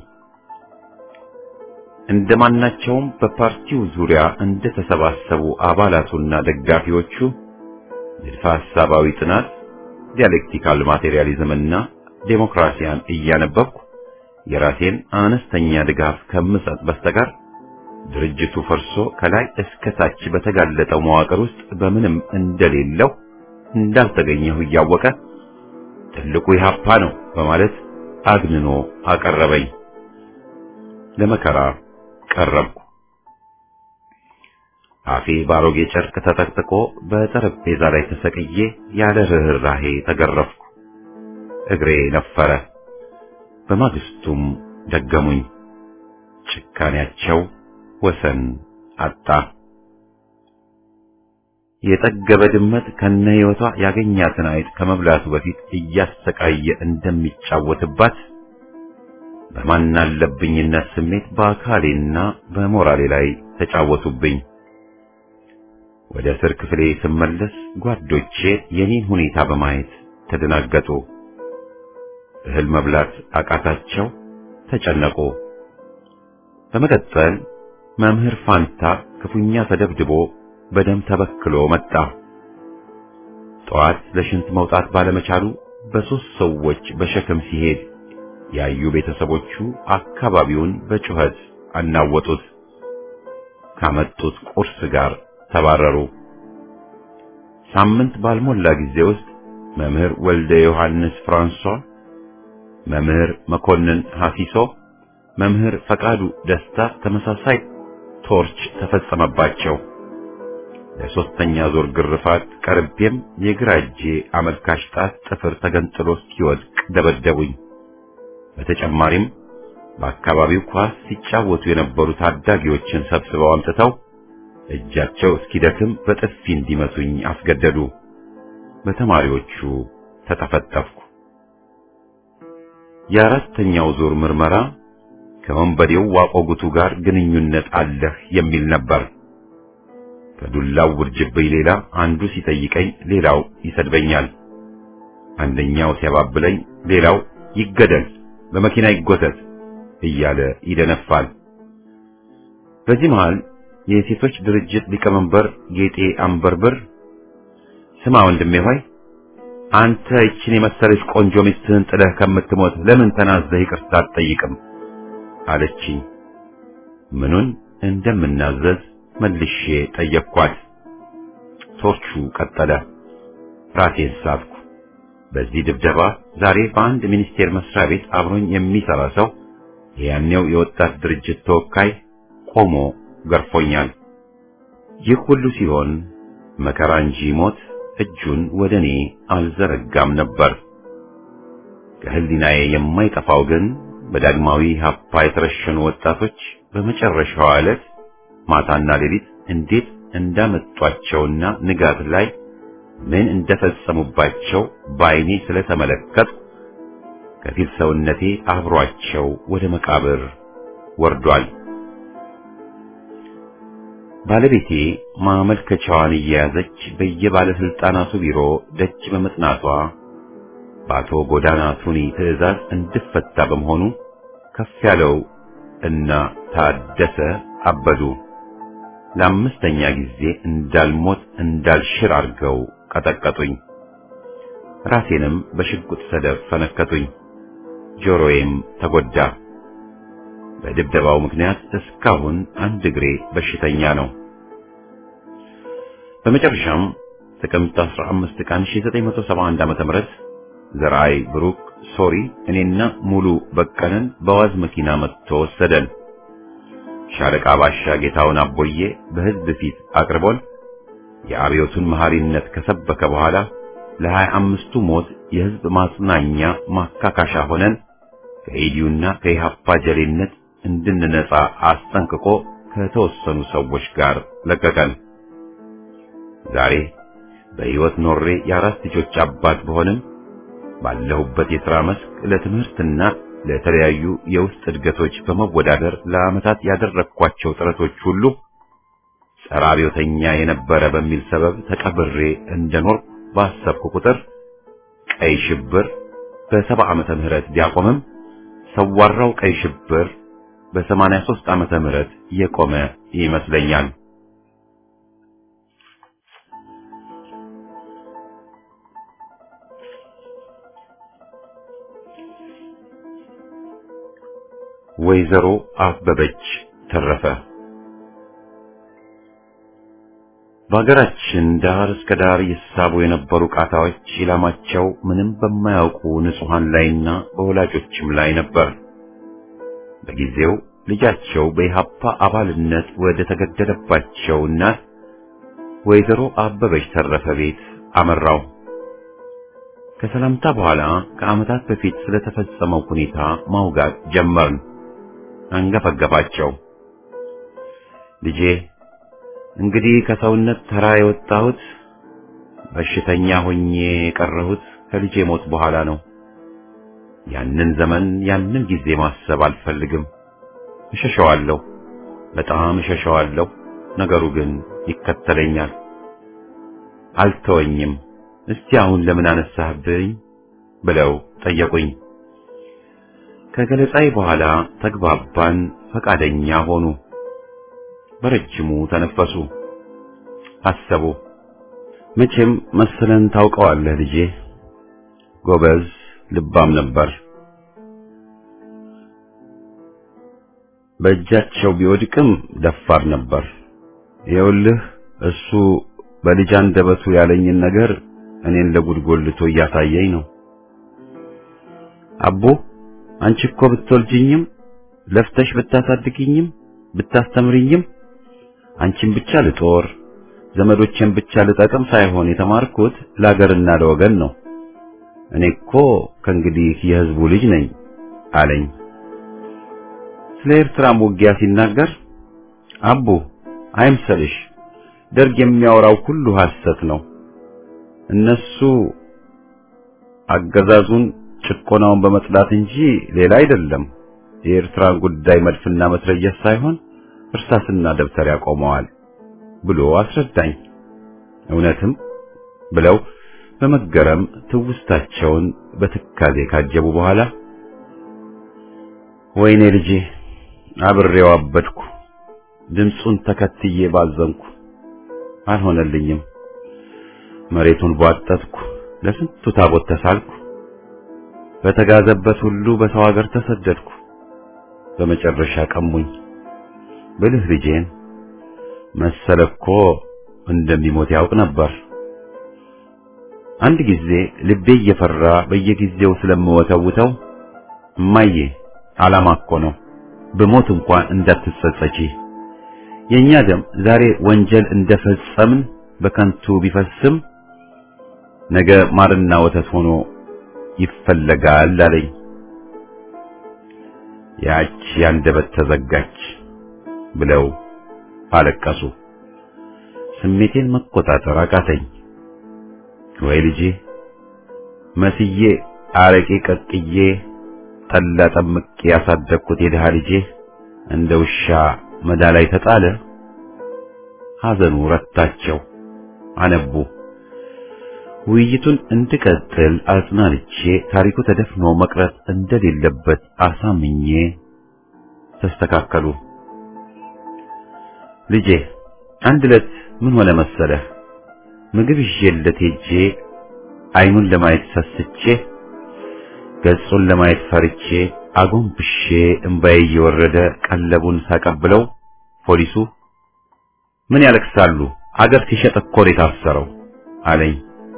እንደማናቸውም በፓርቲው ዙሪያ እንደተሰባሰቡ አባላቱና ደጋፊዎቹ ንድፈ ሐሳባዊ ጥናት፣ ዲያሌክቲካል ማቴሪያሊዝምና ዴሞክራሲያን እያነበብኩ የራሴን አነስተኛ ድጋፍ ከምሰጥ በስተቀር ድርጅቱ ፈርሶ ከላይ እስከ ታች በተጋለጠው መዋቅር ውስጥ በምንም እንደሌለው እንዳልተገኘሁ እያወቀ ትልቁ ኢህአፓ ነው በማለት አግንኖ አቀረበኝ። ለመከራ ቀረብኩ። አፌ ባሮጌ ጨርቅ ተጠቅጥቆ በጠረጴዛ ላይ ተሰቅዬ ያለ ርህራሄ ተገረፍኩ። እግሬ ነፈረ። በማግስቱም ደገሙኝ። ጭካኔያቸው ወሰን አጣ። የጠገበ ድመት ከነ ሕይወቷ ያገኛትን አይጥ ከመብላቱ በፊት እያሰቃየ እንደሚጫወትባት በማናለብኝነት ስሜት በአካሌና በሞራሌ ላይ ተጫወቱብኝ። ወደ እስር ክፍሌ ስመለስ ጓዶቼ የኔን ሁኔታ በማየት ተደናገጡ። እህል መብላት አቃታቸው፣ ተጨነቁ። በመቀጠል መምህር ፋንታ ክፉኛ ተደብድቦ በደም ተበክሎ መጣ። ጠዋት ለሽንት መውጣት ባለመቻሉ በሶስት ሰዎች በሸክም ሲሄድ ያዩ ቤተሰቦቹ አካባቢውን በጩኸት አናወጡት። ካመጡት ቁርስ ጋር ተባረሩ። ሳምንት ባልሞላ ጊዜ ውስጥ መምህር ወልደ ዮሐንስ ፍራንሷ፣ መምህር መኮንን ሐፊሶ፣ መምህር ፈቃዱ ደስታ ተመሳሳይ ቶርች ተፈጸመባቸው። ለሶስተኛ ዙር ግርፋት ቀርቤም የግራ እጄ አመልካች ጣት ጥፍር ተገንጥሎ እስኪወድቅ ደበደቡኝ። በተጨማሪም በአካባቢው ኳስ ሲጫወቱ የነበሩ ታዳጊዎችን ሰብስበው አምጥተው እጃቸው እስኪደክም በጥፊ እንዲመቱኝ አስገደዱ። በተማሪዎቹ ተጠፈጠፍኩ። የአራተኛው ዙር ምርመራ ከወንበዴው ዋቆጉቱ ጋር ግንኙነት አለህ የሚል ነበር። ከዱላው ውርጅብኝ ሌላ አንዱ ሲጠይቀኝ ሌላው ይሰድበኛል። አንደኛው ሲያባብለኝ ሌላው ይገደል፣ በመኪና ይጎተት እያለ ይደነፋል። በዚህ መሃል የሴቶች ድርጅት ሊቀመንበር ጌጤ አንበርብር ስማ ወንድሜ ሆይ አንተ እቺን የመሰለች ቆንጆ ሚስትህን ጥለህ ከምትሞት ለምን ተናዘህ ይቅርታ አትጠይቅም አለችኝ። ምኑን እንደምናዘዝ መልሼ ጠየቅኳት። ቶርቹ ቀጠለ። ራሴን ሳትኩ። በዚህ ድብደባ ዛሬ በአንድ ሚኒስቴር መስሪያ ቤት አብሮኝ የሚሰራ ሰው ያኔው የወጣት ድርጅት ተወካይ ቆሞ ገርፎኛል። ይህ ሁሉ ሲሆን መከራ እንጂ ሞት እጁን ወደኔ አልዘረጋም ነበር። ከህሊናዬ የማይጠፋው ግን በዳግማዊ ሀፓ የተረሸኑ ወጣቶች በመጨረሻው ዕለት ማታና ሌሊት እንዴት እንዳመጧቸውና ንጋት ላይ ምን እንደፈጸሙባቸው ባይኔ ስለተመለከቱ ከፊል ሰውነቴ አብሯቸው ወደ መቃብር ወርዷል። ባለቤቴ ማመልከቻዋን እየያዘች በየባለስልጣናቱ ቢሮ ደጅ በመጥናቷ በአቶ ጎዳና ቱኒ ትዕዛዝ እንድፈታ በመሆኑ ከፍ ያለው እና ታደሰ አበዱ ለአምስተኛ ጊዜ እንዳልሞት እንዳልሽር አድርገው ቀጠቀጡኝ። ራሴንም በሽጉጥ ሰደፍ ፈነከቱኝ። ጆሮዬም ተጎዳ። በድብደባው ምክንያት እስካሁን አንድ እግሬ በሽተኛ ነው። በመጨረሻም ጥቅምት አስራ አምስት ቀን ሺህ ዘጠኝ መቶ ሰባ አንድ ዓመተ ምህረት ዘራይ ብሩክ ሶሪ እኔና ሙሉ በቀለን በዋዝ መኪና መጥቶ ወሰደን። ሻለቃ ባሻ ጌታውን አቦዬ በህዝብ ፊት አቅርቦን የአብዮቱን መሐሪነት ከሰበከ በኋላ ለሀያ አምስቱ ሞት የህዝብ ማጽናኛ ማካካሻ ሆነን ከኢዲዩና ከኢሃፓ ጀሌነት እንድንነጻ አስጠንቅቆ ከተወሰኑ ሰዎች ጋር ለቀቀን። ዛሬ በሕይወት ኖሬ የአራት ልጆች አባት በሆንም ባለሁበት የሥራ መስክ ለትምህርትና ለተለያዩ የውስጥ እድገቶች በመወዳደር ለዓመታት ያደረግኳቸው ጥረቶች ሁሉ ጸረ አብዮተኛ የነበረ በሚል ሰበብ ተቀብሬ እንደኖር ባሰብኩ ቁጥር ቀይ ሽብር በሰባ ዓመተ ምህረት ቢያቆምም ሰዋራው ቀይ ሽብር በሰማንያ ሦስት ዓመተ ምህረት የቆመ ይመስለኛል። ወይዘሮ አበበች ተረፈ በሀገራችን ዳር እስከ ዳር ይሳቡ የነበሩ ቃታዎች ኢላማቸው ምንም በማያውቁ ንጹሃን ላይና በወላጆችም ላይ ነበር። በጊዜው ልጃቸው በኢሃፓ አባልነት ወደ ተገደለባቸው እናት ወይዘሮ አበበች ተረፈ ቤት አመራው። ከሰላምታ በኋላ ከዓመታት በፊት ስለተፈጸመው ሁኔታ ማውጋት ጀመርን። አንገፈገፋቸው። ልጄ እንግዲህ ከሰውነት ተራ የወጣሁት በሽተኛ ሆኜ የቀረሁት ከልጄ ሞት በኋላ ነው። ያንን ዘመን ያንን ጊዜ ማሰብ አልፈልግም። እሸሸዋለሁ፣ በጣም እሸሸዋለሁ። ነገሩ ግን ይከተለኛል፣ አልተወኝም። እስቲ አሁን ለምን አነሳህብኝ ብለው ጠየቁኝ። ከገለጻይ በኋላ ተግባባን፣ ፈቃደኛ ሆኑ። በረጅሙ ተነፈሱ፣ አሰቡ። መቼም መሰለን ታውቀዋለህ ልጄ፣ ጎበዝ ልባም ነበር። በእጃቸው ቢወድቅም ደፋር ነበር። ይኸውልህ እሱ በልጅ አንደበቱ ያለኝን ነገር እኔን ለጉድጎልቶ እያሳየኝ ነው። አቦ አንቺ እኮ ብትወልጂኝም ለፍተሽ ብታሳድጊኝም ብታስተምሪኝም አንቺን ብቻ ልጦር ዘመዶቼን ብቻ ልጠቅም ሳይሆን የተማርኩት ለአገርና ለወገን ነው። እኔ እኮ ከእንግዲህ የሕዝቡ ልጅ ነኝ አለኝ። ስለ ኤርትራም ውጊያ ሲናገር አቦ አይምሰልሽ፣ ደርግ የሚያወራው ሁሉ ሐሰት ነው። እነሱ አገዛዙን ጭቆናውን በመጥላት እንጂ ሌላ አይደለም። የኤርትራን ጉዳይ መድፍና መትረየስ ሳይሆን እርሳስና ደብተር ያቆመዋል ብሎ አስረዳኝ። እውነትም ብለው በመገረም ትውስታቸውን በትካዜ ካጀቡ በኋላ ወይኔ ልጄ አብሬው አበድኩ፣ ድምፁን ተከትዬ ባዘንኩ፣ አልሆነልኝም። መሬቱን ቧጠጥኩ፣ ለስንቱ ታቦት ተሳልኩ፣ በተጋዘበት ሁሉ በሰው ሀገር ተሰደድኩ። በመጨረሻ ቀሙኝ። ብልህ ልጄን መሰለኮ እንደሚሞት ያውቅ ነበር። አንድ ጊዜ ልቤ እየፈራ በየጊዜው ስለምወተውተው እማዬ ዓላማ እኮ ነው፣ በሞት እንኳን እንዳትጸጸቺ። የኛ ደም ዛሬ ወንጀል እንደፈጸምን በከንቱ ቢፈስም ነገ ማርና ወተት ሆኖ ይፈለጋል አለኝ። ያች ያንደበት ተዘጋች ብለው አለቀሱ። ስሜቴን መቆጣጠር አቃተኝ። ወይ ልጄ መስዬ አረቄ ቀቅዬ ጠላ ጠምቄ ያሳደግኩት የድሃ ልጄ እንደ ውሻ መዳ ላይ ተጣለ። ሐዘኑ ረታቸው፣ አነቡ። ውይይቱን እንድቀጥል አጽናንቼ ታሪኩ ተደፍኖ መቅረት እንደሌለበት አሳምኜ ተስተካከሉ። ልጄ አንድ ዕለት ምን ሆነ መሰለህ? ምግብ ይዤለት ሄጄ አይኑን ለማየት ሰስቼ ገጹን ለማየት ፈርቼ አጎንብሼ እንባዬ እየወረደ ቀለቡን ሳቀብለው ፖሊሱ ምን ያለቅሳሉ? አገር ሲሸጥ እኮ ነው የታሰረው አለኝ።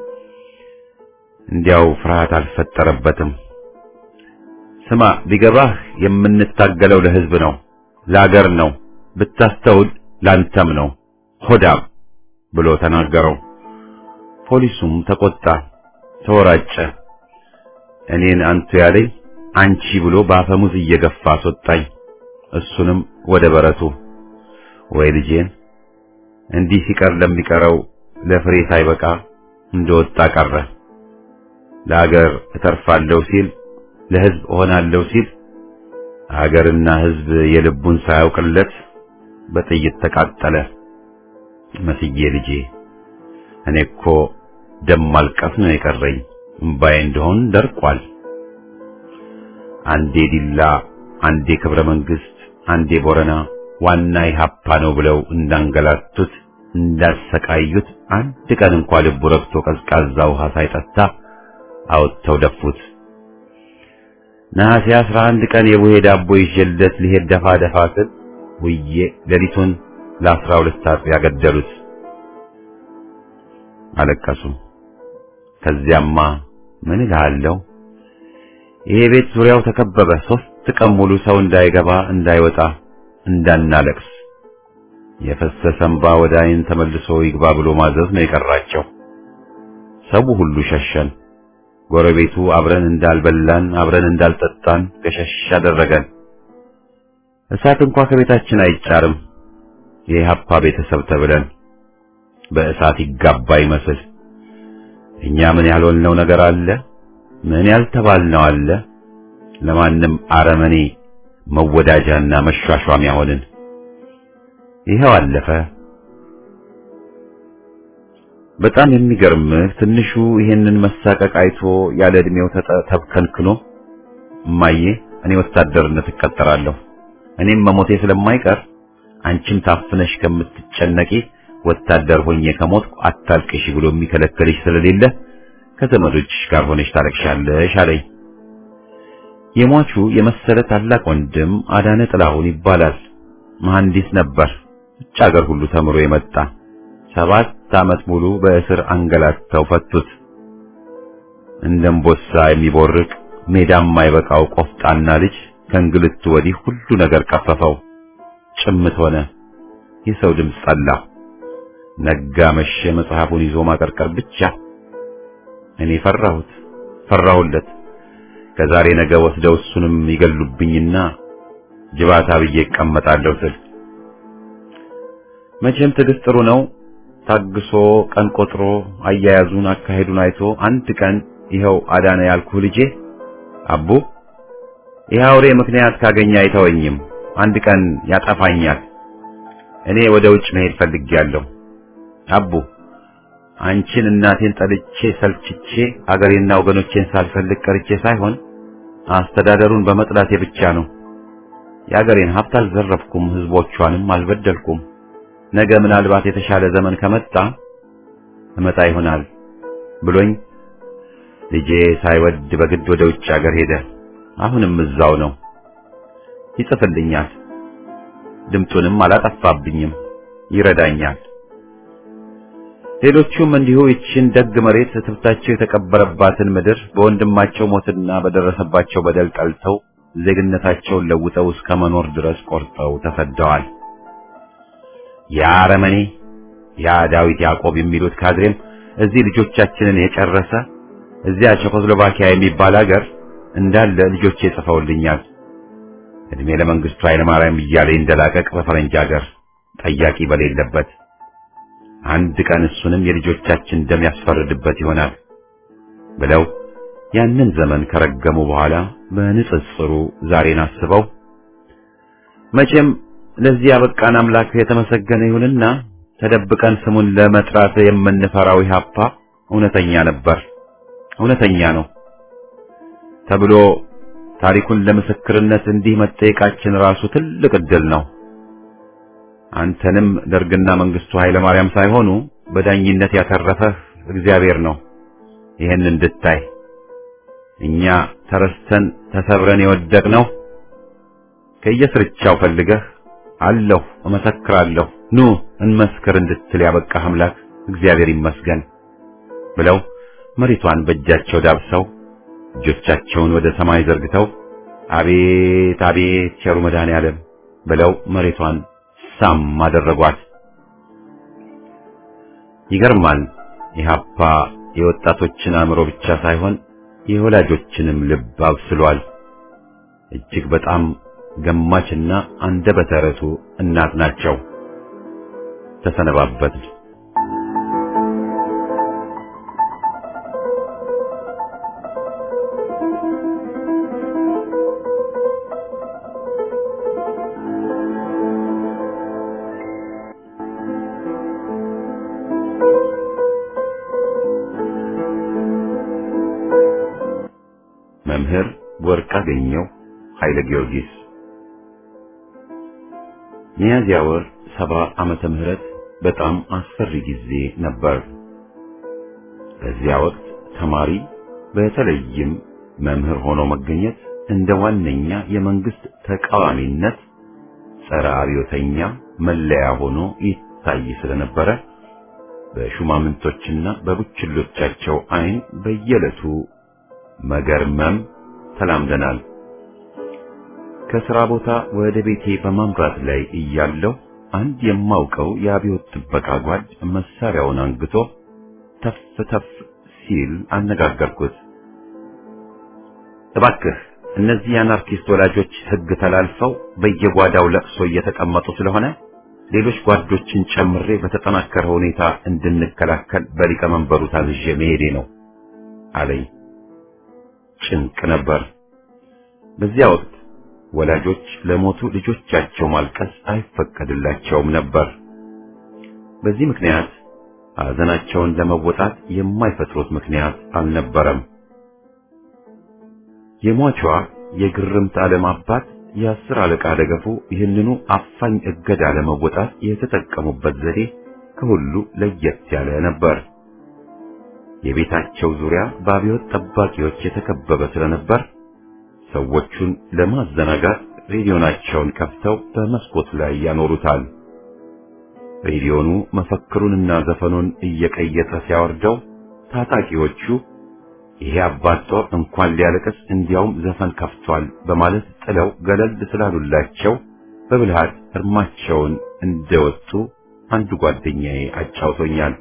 እንዲያው ፍርሃት አልፈጠረበትም። ስማ ቢገባህ የምንታገለው ለሕዝብ ነው፣ ለአገር ነው፣ ብታስተውል ላንተም ነው ሆዳም ብሎ ተናገረው። ፖሊሱም ተቆጣ፣ ተወራጨ። እኔን አንቱ ያለኝ አንቺ ብሎ በአፈሙዝ እየገፋ አስወጣኝ። እሱንም ወደ በረቱ። ወይ ልጄን እንዲህ ሲቀር ለሚቀረው ለፍሬ ሳይበቃ እንደወጣ ቀረ። ለአገር እተርፋለሁ ሲል፣ ለሕዝብ እሆናለሁ ሲል አገርና ሕዝብ የልቡን ሳያውቅለት በጥይት ተቃጠለ። መስዬ ልጄ እኔ እኮ ደም ማልቀስ ነው የቀረኝ፣ እምባዬ እንደሆን ደርቋል። አንዴ ዲላ፣ አንዴ ክብረ መንግስት፣ አንዴ ቦረና ዋና ኢህአፓ ነው ብለው እንዳንገላቱት እንዳሰቃዩት አንድ ቀን እንኳን ልቡ ረክቶ ቀዝቃዛ ውሃ ሳይጠጣ አውጥተው ደፉት። ነሐሴ አስራ አንድ ቀን የቡሄ ዳቦ ይዤለት ሊሄድ ደፋ ደፋ ስል ውዬ ሌሊቱን ለአስራ ሁለት ሰዓት ያገደሉት። አለቀሱ። ከዚያማ ምን እልሃለሁ፣ ይሄ ቤት ዙሪያው ተከበበ። ሶስት ሁለት ቀን ሙሉ ሰው እንዳይገባ እንዳይወጣ እንዳናለቅስ የፈሰሰ እንባ ወደ ዓይን ተመልሶ ይግባ ብሎ ማዘዝ ነው የቀራቸው። ሰው ሁሉ ሸሸን። ጎረቤቱ አብረን እንዳልበላን አብረን እንዳልጠጣን ገሸሽ አደረገን። እሳት እንኳን ከቤታችን አይጫርም። የኢህአፓ ቤተሰብ ተብለን በእሳት ይጋባ ይመስል እኛ ምን ያልሆነው ነገር አለ? ምን ያልተባልነው አለ? ለማንም አረመኔ መወዳጃና መሿሿሚያ ሆንን። ይሄው አለፈ። በጣም የሚገርምህ ትንሹ ይሄንን መሳቀቅ አይቶ ያለ እድሜው ተብከልክሎ እማዬ እኔ ወታደርነት እቀጠራለሁ፣ እኔም መሞቴ ስለማይቀር አንቺም ታፍነሽ ከምትጨነቂ ወታደር ሆኜ ከሞትኩ አታልቅሽ ብሎ የሚከለክልሽ ስለሌለ ከዘመዶችሽ ጋር ሆነሽ ታለቅሻለሽ አለኝ። የሟቹ የመሰለ ታላቅ ወንድም አዳነ ጥላሁን ይባላል። መሐንዲስ ነበር። ውጭ ሀገር ሁሉ ተምሮ የመጣ ሰባት ዓመት ሙሉ በእስር አንገላተው ፈቱት። እንደምቦሳ የሚቦርቅ ሜዳም የማይበቃው ቆፍጣና ልጅ ከእንግልቱ ወዲህ ሁሉ ነገር ቀፈፈው። ጭምት ሆነ። የሰው ድምፅ ጠላ። ነጋ መሸ መጽሐፉን ይዞ ማቀርቀር ብቻ። እኔ ፈራሁት ፈራሁለት። ከዛሬ ነገ ወስደው እሱንም ይገሉብኝና ጅባታ ብዬ እቀመጣለሁ ስል መቼም ትዕግስት ጥሩ ነው። ታግሶ ቀን ቆጥሮ አያያዙን አካሄዱን አይቶ አንድ ቀን ይኸው አዳነ ያልኩህ ልጄ አቡ ይህ አውሬ ምክንያት ካገኘ አይተወኝም፣ አንድ ቀን ያጠፋኛል። እኔ ወደ ውጭ መሄድ ፈልጌያለሁ። አቡ አንቺን እናቴን ጠልቼ ሰልችቼ አገሬና ወገኖቼን ሳልፈልግ ቀርቼ ሳይሆን አስተዳደሩን በመጥላቴ ብቻ ነው። የአገሬን ሀብት አልዘረፍኩም፣ ህዝቦቿንም አልበደልኩም። ነገ ምናልባት የተሻለ ዘመን ከመጣ እመጣ ይሆናል ብሎኝ ልጄ ሳይወድ በግድ ወደ ውጭ ሀገር ሄደ። አሁንም እዛው ነው። ይጽፍልኛል፣ ድምጡንም አላጠፋብኝም፣ ይረዳኛል። ሌሎቹም እንዲሁ ይችን ደግ መሬት ትብታቸው የተቀበረባትን ምድር በወንድማቸው ሞትና በደረሰባቸው በደል ጠልተው ዜግነታቸውን ለውጠው እስከ መኖር ድረስ ቆርጠው ተሰደዋል። ያ አረመኔ ያ ዳዊት ያዕቆብ የሚሉት ካድሬም እዚህ ልጆቻችንን የጨረሰ እዚያ ቼኮስሎቫኪያ የሚባል ሀገር እንዳለ ልጆቼ ጽፈውልኛል። እድሜ ለመንግስቱ ኃይለማርያም እያለ እንደላቀቅ በፈረንጅ ሀገር ጠያቂ በሌለበት አንድ ቀን እሱንም የልጆቻችን ደም ያስፈርድበት ይሆናል ብለው ያንን ዘመን ከረገሙ በኋላ በንጽጽሩ ዛሬን አስበው መቼም ለዚህ ያበቃን አምላክ የተመሰገነ ይሁንና ተደብቀን ስሙን ለመጥራት የምንፈራው ኢህአፓ እውነተኛ ነበር፣ እውነተኛ ነው ተብሎ ታሪኩን ለምስክርነት እንዲህ መጠየቃችን ራሱ ትልቅ ዕድል ነው። አንተንም ደርግና መንግስቱ ኃይለ ማርያም ሳይሆኑ በዳኝነት ያተረፈህ እግዚአብሔር ነው። ይሄን እንድታይ እኛ ተረስተን ተሰብረን የወደቅነው ከየስርቻው ፈልገህ አለሁ እመሰክራለሁ ኑ እንመስክር እንድትል ያበቃህ አምላክ እግዚአብሔር ይመስገን ብለው መሬቷን በእጃቸው ዳብሰው እጆቻቸውን ወደ ሰማይ ዘርግተው አቤት አቤት ቸሩ መድኃኔዓለም ብለው መሬቷን ሳም አደረጓት። ይገርማል። ኢህአፓ የወጣቶችን አእምሮ ብቻ ሳይሆን የወላጆችንም ልብ አብስሏል። እጅግ በጣም ገማችና አንደበተ ርቱዕ እናት ናቸው። ተሰነባበት። መምህር ወርቅአገኘሁ ኃይለ ጊዮርጊስ ሚያዝያ ወር ሰባ ዓመተ ምህረት በጣም አስፈሪ ጊዜ ነበር። በዚያ ወቅት ተማሪ በተለይም መምህር ሆኖ መገኘት እንደ ዋነኛ የመንግስት ተቃዋሚነት ጸረ አብዮተኛ መለያ ሆኖ ይታይ ስለነበረ በሹማምንቶችና በቡችሎቻቸው አይን በየዕለቱ መገርመም ተላምደናል። ከሥራ ቦታ ወደ ቤቴ በማምራት ላይ እያለሁ አንድ የማውቀው የአብዮት ጥበቃ ጓድ መሳሪያውን አንግቶ ተፍ ተፍ ሲል አነጋገርኩት። እባክህ እነዚህ የአናርኪስት ወላጆች ሕግ ተላልፈው በየጓዳው ለቅሶ እየተቀመጡ ስለሆነ ሌሎች ጓዶችን ጨምሬ በተጠናከረ ሁኔታ እንድንከላከል በሊቀመንበሩ ታዝዤ መሄዴ ነው አለኝ። ጭንቅ ነበር። በዚያ ወቅት ወላጆች ለሞቱ ልጆቻቸው ማልቀስ አይፈቀድላቸውም ነበር። በዚህ ምክንያት ሐዘናቸውን ለመወጣት የማይፈጥሩት ምክንያት አልነበረም። የሟቿ የግርምት ዓለም አባት የአስር አለቃ ደገፉ ይህንኑ አፋኝ እገዳ ለመወጣት የተጠቀሙበት ዘዴ ከሁሉ ለየት ያለ ነበር። የቤታቸው ዙሪያ በአብዮት ጠባቂዎች የተከበበ ስለነበር ሰዎቹን ለማዘናጋት ሬዲዮናቸውን ከፍተው በመስኮት ላይ ያኖሩታል። ሬዲዮኑ መፈክሩንና ዘፈኑን እየቀየጠ ሲያወርደው ታጣቂዎቹ ይሄ አባት ጦር እንኳን ሊያለቅስ እንዲያውም ዘፈን ከፍቷል በማለት ጥለው ገለል ስላሉላቸው በብልሃት እርማቸውን እንደወጡ አንዱ ጓደኛዬ አጫውቶኛል።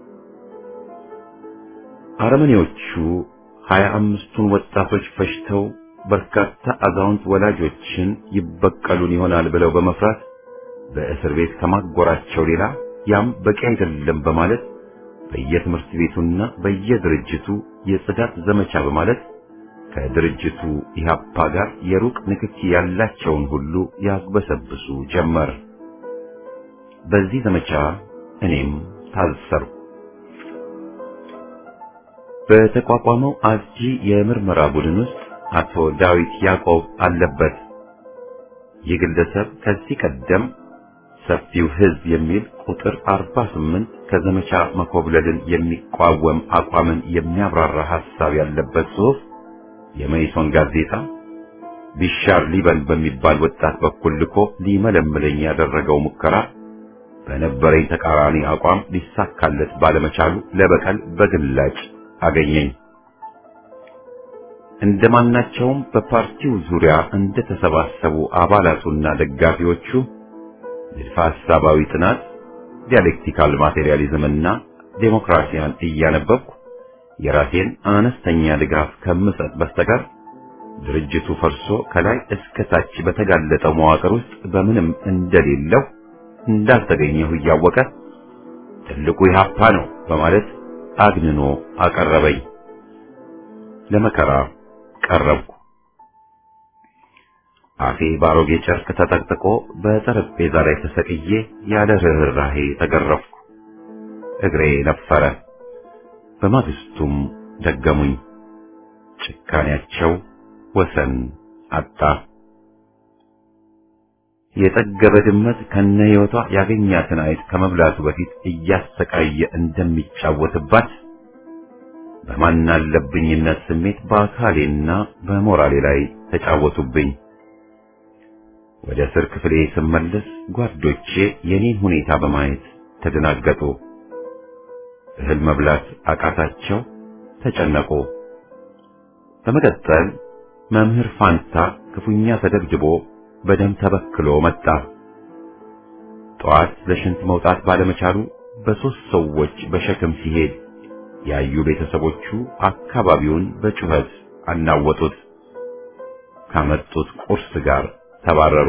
አረመኔዎቹ ሀያ አምስቱን ወጣቶች ፈጅተው በርካታ አዛውንት ወላጆችን ይበቀሉን ይሆናል ብለው በመፍራት በእስር ቤት ከማጎራቸው ሌላ ያም በቂ አይደለም በማለት በየትምህርት ቤቱና በየድርጅቱ የጽዳት ዘመቻ በማለት ከድርጅቱ ኢህአፓ ጋር የሩቅ ንክኪ ያላቸውን ሁሉ ያግበሰብሱ ጀመር። በዚህ ዘመቻ እኔም ታሰሩ። በተቋቋመው አስጂ የምርመራ ቡድን ውስጥ አቶ ዳዊት ያዕቆብ አለበት። ይህ ግለሰብ ከዚህ ቀደም ሰፊው ሕዝብ የሚል ቁጥር አርባ ስምንት ከዘመቻ መኮብለልን የሚቋወም አቋምን የሚያብራራ ሐሳብ ያለበት ጽሑፍ የመይሶን ጋዜጣ ቢሻር ሊበን በሚባል ወጣት በኩል ልኮ ሊመለምለኝ ያደረገው ሙከራ በነበረኝ ተቃራኒ አቋም ሊሳካለት ባለመቻሉ ለበቀል በግላጭ አገኘኝ። እንደማናቸውም በፓርቲው ዙሪያ እንደተሰባሰቡ አባላቱና ደጋፊዎቹ ንድፈ ሐሳባዊ ጥናት፣ ዲያሌክቲካል ማቴሪያሊዝምና ዴሞክራሲያን እያነበብኩ የራሴን አነስተኛ ድጋፍ ከምሰጥ በስተቀር ድርጅቱ ፈርሶ ከላይ እስከ ታች በተጋለጠው መዋቅር ውስጥ በምንም እንደሌለው እንዳልተገኘሁ እያወቀ ትልቁ ኢህአፓ ነው በማለት አግንኖ አቀረበኝ። ለመከራ ቀረብኩ። አፌ ባሮጌ ጨርቅ ተጠቅጥቆ በጠረጴዛ ላይ ተሰቅዬ ያለ ርህራሄ ተገረፍኩ። እግሬ ነፈረ። በማግስቱም ደገሙኝ። ጭካኔያቸው ወሰን አጣ። የጠገበ ድመት ከነ ሕይወቷ ያገኛትን አይጥ ከመብላቱ በፊት እያሰቃየ እንደሚጫወትባት በማናለብኝነት ስሜት በአካሌና በሞራሌ ላይ ተጫወቱብኝ። ወደ እስር ክፍሌ ስመለስ ጓዶቼ የኔን ሁኔታ በማየት ተደናገጡ። እህል መብላት አቃታቸው፣ ተጨነቁ። በመቀጠል መምህር ፋንታ ክፉኛ ተደብድቦ በደም ተበክሎ መጣ። ጠዋት ለሽንት መውጣት ባለመቻሉ በሶስት ሰዎች በሸክም ሲሄድ ያዩ ቤተሰቦቹ አካባቢውን በጩኸት አናወጡት። ካመጡት ቁርስ ጋር ተባረሩ።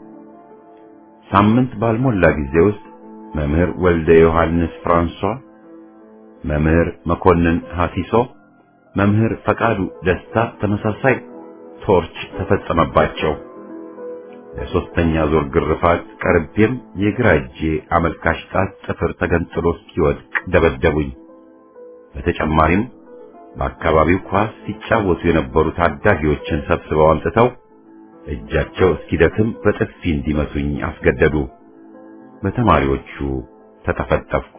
ሳምንት ባልሞላ ጊዜ ውስጥ መምህር ወልደ ዮሐንስ ፍራንሷ፣ መምህር መኮንን ሐሲሶ፣ መምህር ፈቃዱ ደስታ ተመሳሳይ ቶርች ተፈጸመባቸው። ለሶስተኛ ዙር ግርፋት ቀርቤም የግራ እጄ አመልካች ጣት ጥፍር ተገንጥሎ እስኪወድቅ ደበደቡኝ። በተጨማሪም በአካባቢው ኳስ ሲጫወቱ የነበሩ ታዳጊዎችን ሰብስበው አምጥተው እጃቸው እስኪደክም በጥፊ እንዲመቱኝ አስገደዱ። በተማሪዎቹ ተጠፈጠፍኩ።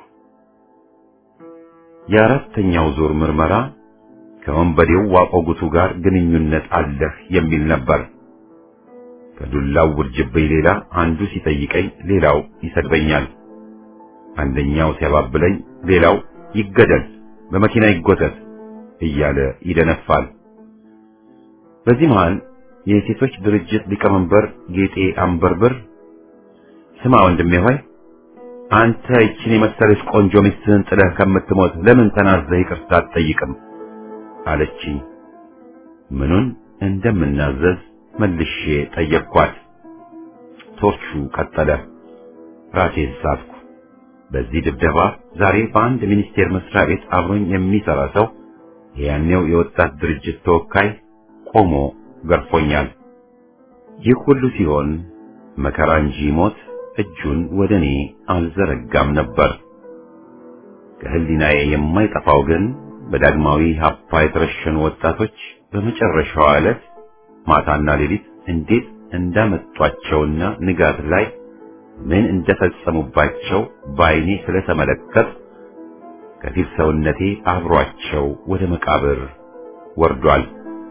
የአራተኛው ዙር ምርመራ ከወንበዴው ዋቆጉቱ ጋር ግንኙነት አለህ የሚል ነበር። ከዱላው ውርጅብኝ ሌላ አንዱ ሲጠይቀኝ ሌላው ይሰድበኛል። አንደኛው ሲያባብለኝ ሌላው ይገደል፣ በመኪና ይጎተት እያለ ይደነፋል። በዚህ መሃል የሴቶች ድርጅት ሊቀመንበር ጌጤ አንበርብር ስማ ወንድሜ ሆይ አንተ እቺን የመሰለች ቆንጆ ሚስትህን ጥለህ ከምትሞት ለምን ተናዘህ ይቅርታ አትጠይቅም አለችኝ። ምኑን እንደምናዘዝ መልሼ ጠየቅኳት። ቶርቹ ቀጠለ። ራሴን ሳትኩ። በዚህ ድብደባ ዛሬ በአንድ ሚኒስቴር መስሪያ ቤት አብሮኝ የሚሰራ ሰው ያኔው የወጣት ድርጅት ተወካይ ቆሞ ገርፎኛል። ይህ ሁሉ ሲሆን መከራ እንጂ ሞት እጁን ወደኔ አልዘረጋም ነበር። ከህሊናዬ የማይጠፋው ግን በዳግማዊ ሀፓ የተረሸኑ ወጣቶች በመጨረሻው ዕለት ማታና ሌሊት እንዴት እንዳመጧቸውና ንጋት ላይ ምን እንደፈጸሙባቸው ባይኔ ስለተመለከት ከፊል ሰውነቴ አብሯቸው ወደ መቃብር ወርዷል።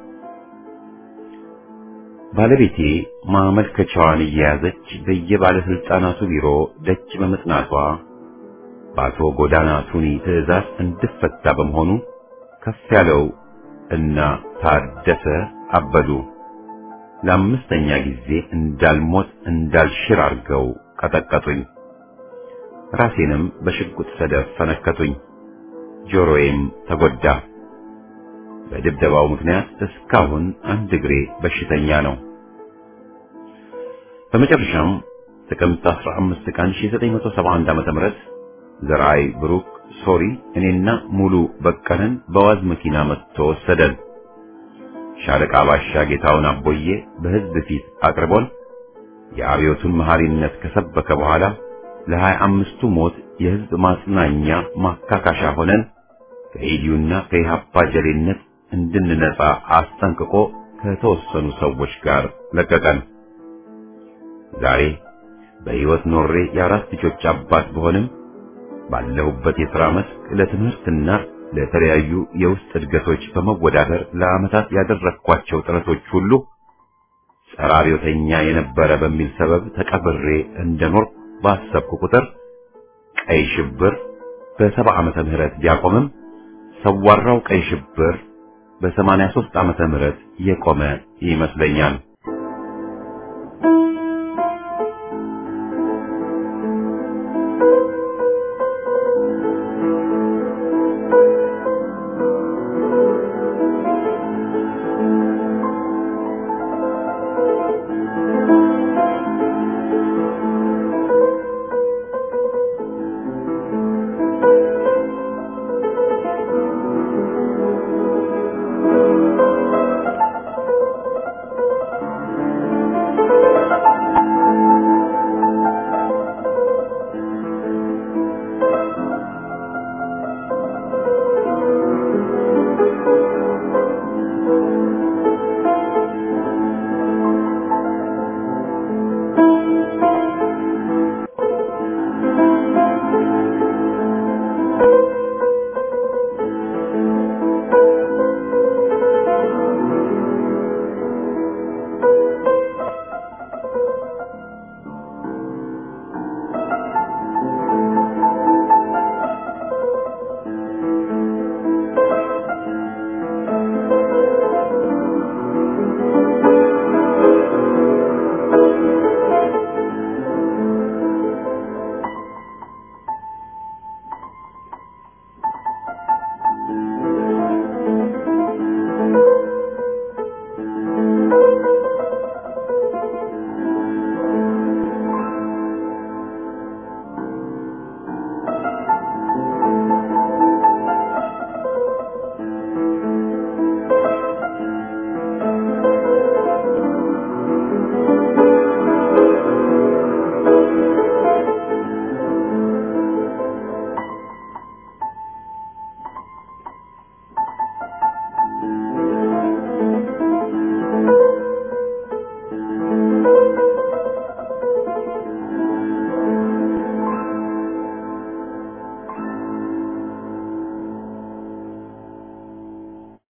ባለቤቴ ማመልከቻዋን እየያዘች በየባለስልጣናቱ ቢሮ ደጅ በመጽናቷ በአቶ ጎዳና ቱኒ ትዕዛዝ እንድፈታ በመሆኑ ከፍ ያለው እና ታደሰ አበዱ ለአምስተኛ ጊዜ እንዳልሞት እንዳልሽር አርገው ቀጠቀጡኝ። ራሴንም በሽጉጥ ሰደፍ ፈነከቱኝ። ጆሮዬም ተጎዳ። በድብደባው ምክንያት እስካሁን አንድ እግሬ በሽተኛ ነው። በመጨረሻም ጥቅምት አስራ አምስት ቀን ሺህ ዘጠኝ መቶ ሰባ አንድ ዓመተ ምህረት ዘርአይ ብሩክ ሶሪ እኔና ሙሉ በቀለን በዋዝ መኪና መጥቶ ወሰደን። ሻለቃ ባሻ ጌታውን አቦዬ በህዝብ ፊት አቅርቦን የአብዮቱን መሐሪነት ከሰበከ በኋላ ለሀያ አምስቱ ሞት የህዝብ ማጽናኛ ማካካሻ ሆነን ከኢዲዩና ከኢሃፓ ጀሌነት እንድንነጻ አስጠንቅቆ ከተወሰኑ ሰዎች ጋር ለቀቀን። ዛሬ በህይወት ኖሬ የአራት ልጆች አባት ብሆንም ባለሁበት የሥራ መስክ ለትምህርትና ለተለያዩ የውስጥ እድገቶች በመወዳደር ለዓመታት ያደረግኳቸው ጥረቶች ሁሉ ጸረ አብዮተኛ የነበረ በሚል ሰበብ ተቀብሬ እንደኖር ባሰብኩ ቁጥር ቀይ ሽብር በሰባ ዓመተ ምህረት ቢያቆምም ሰዋራው ቀይ ሽብር በሰማንያ ሦስት ዓመተ ምህረት የቆመ ይመስለኛል።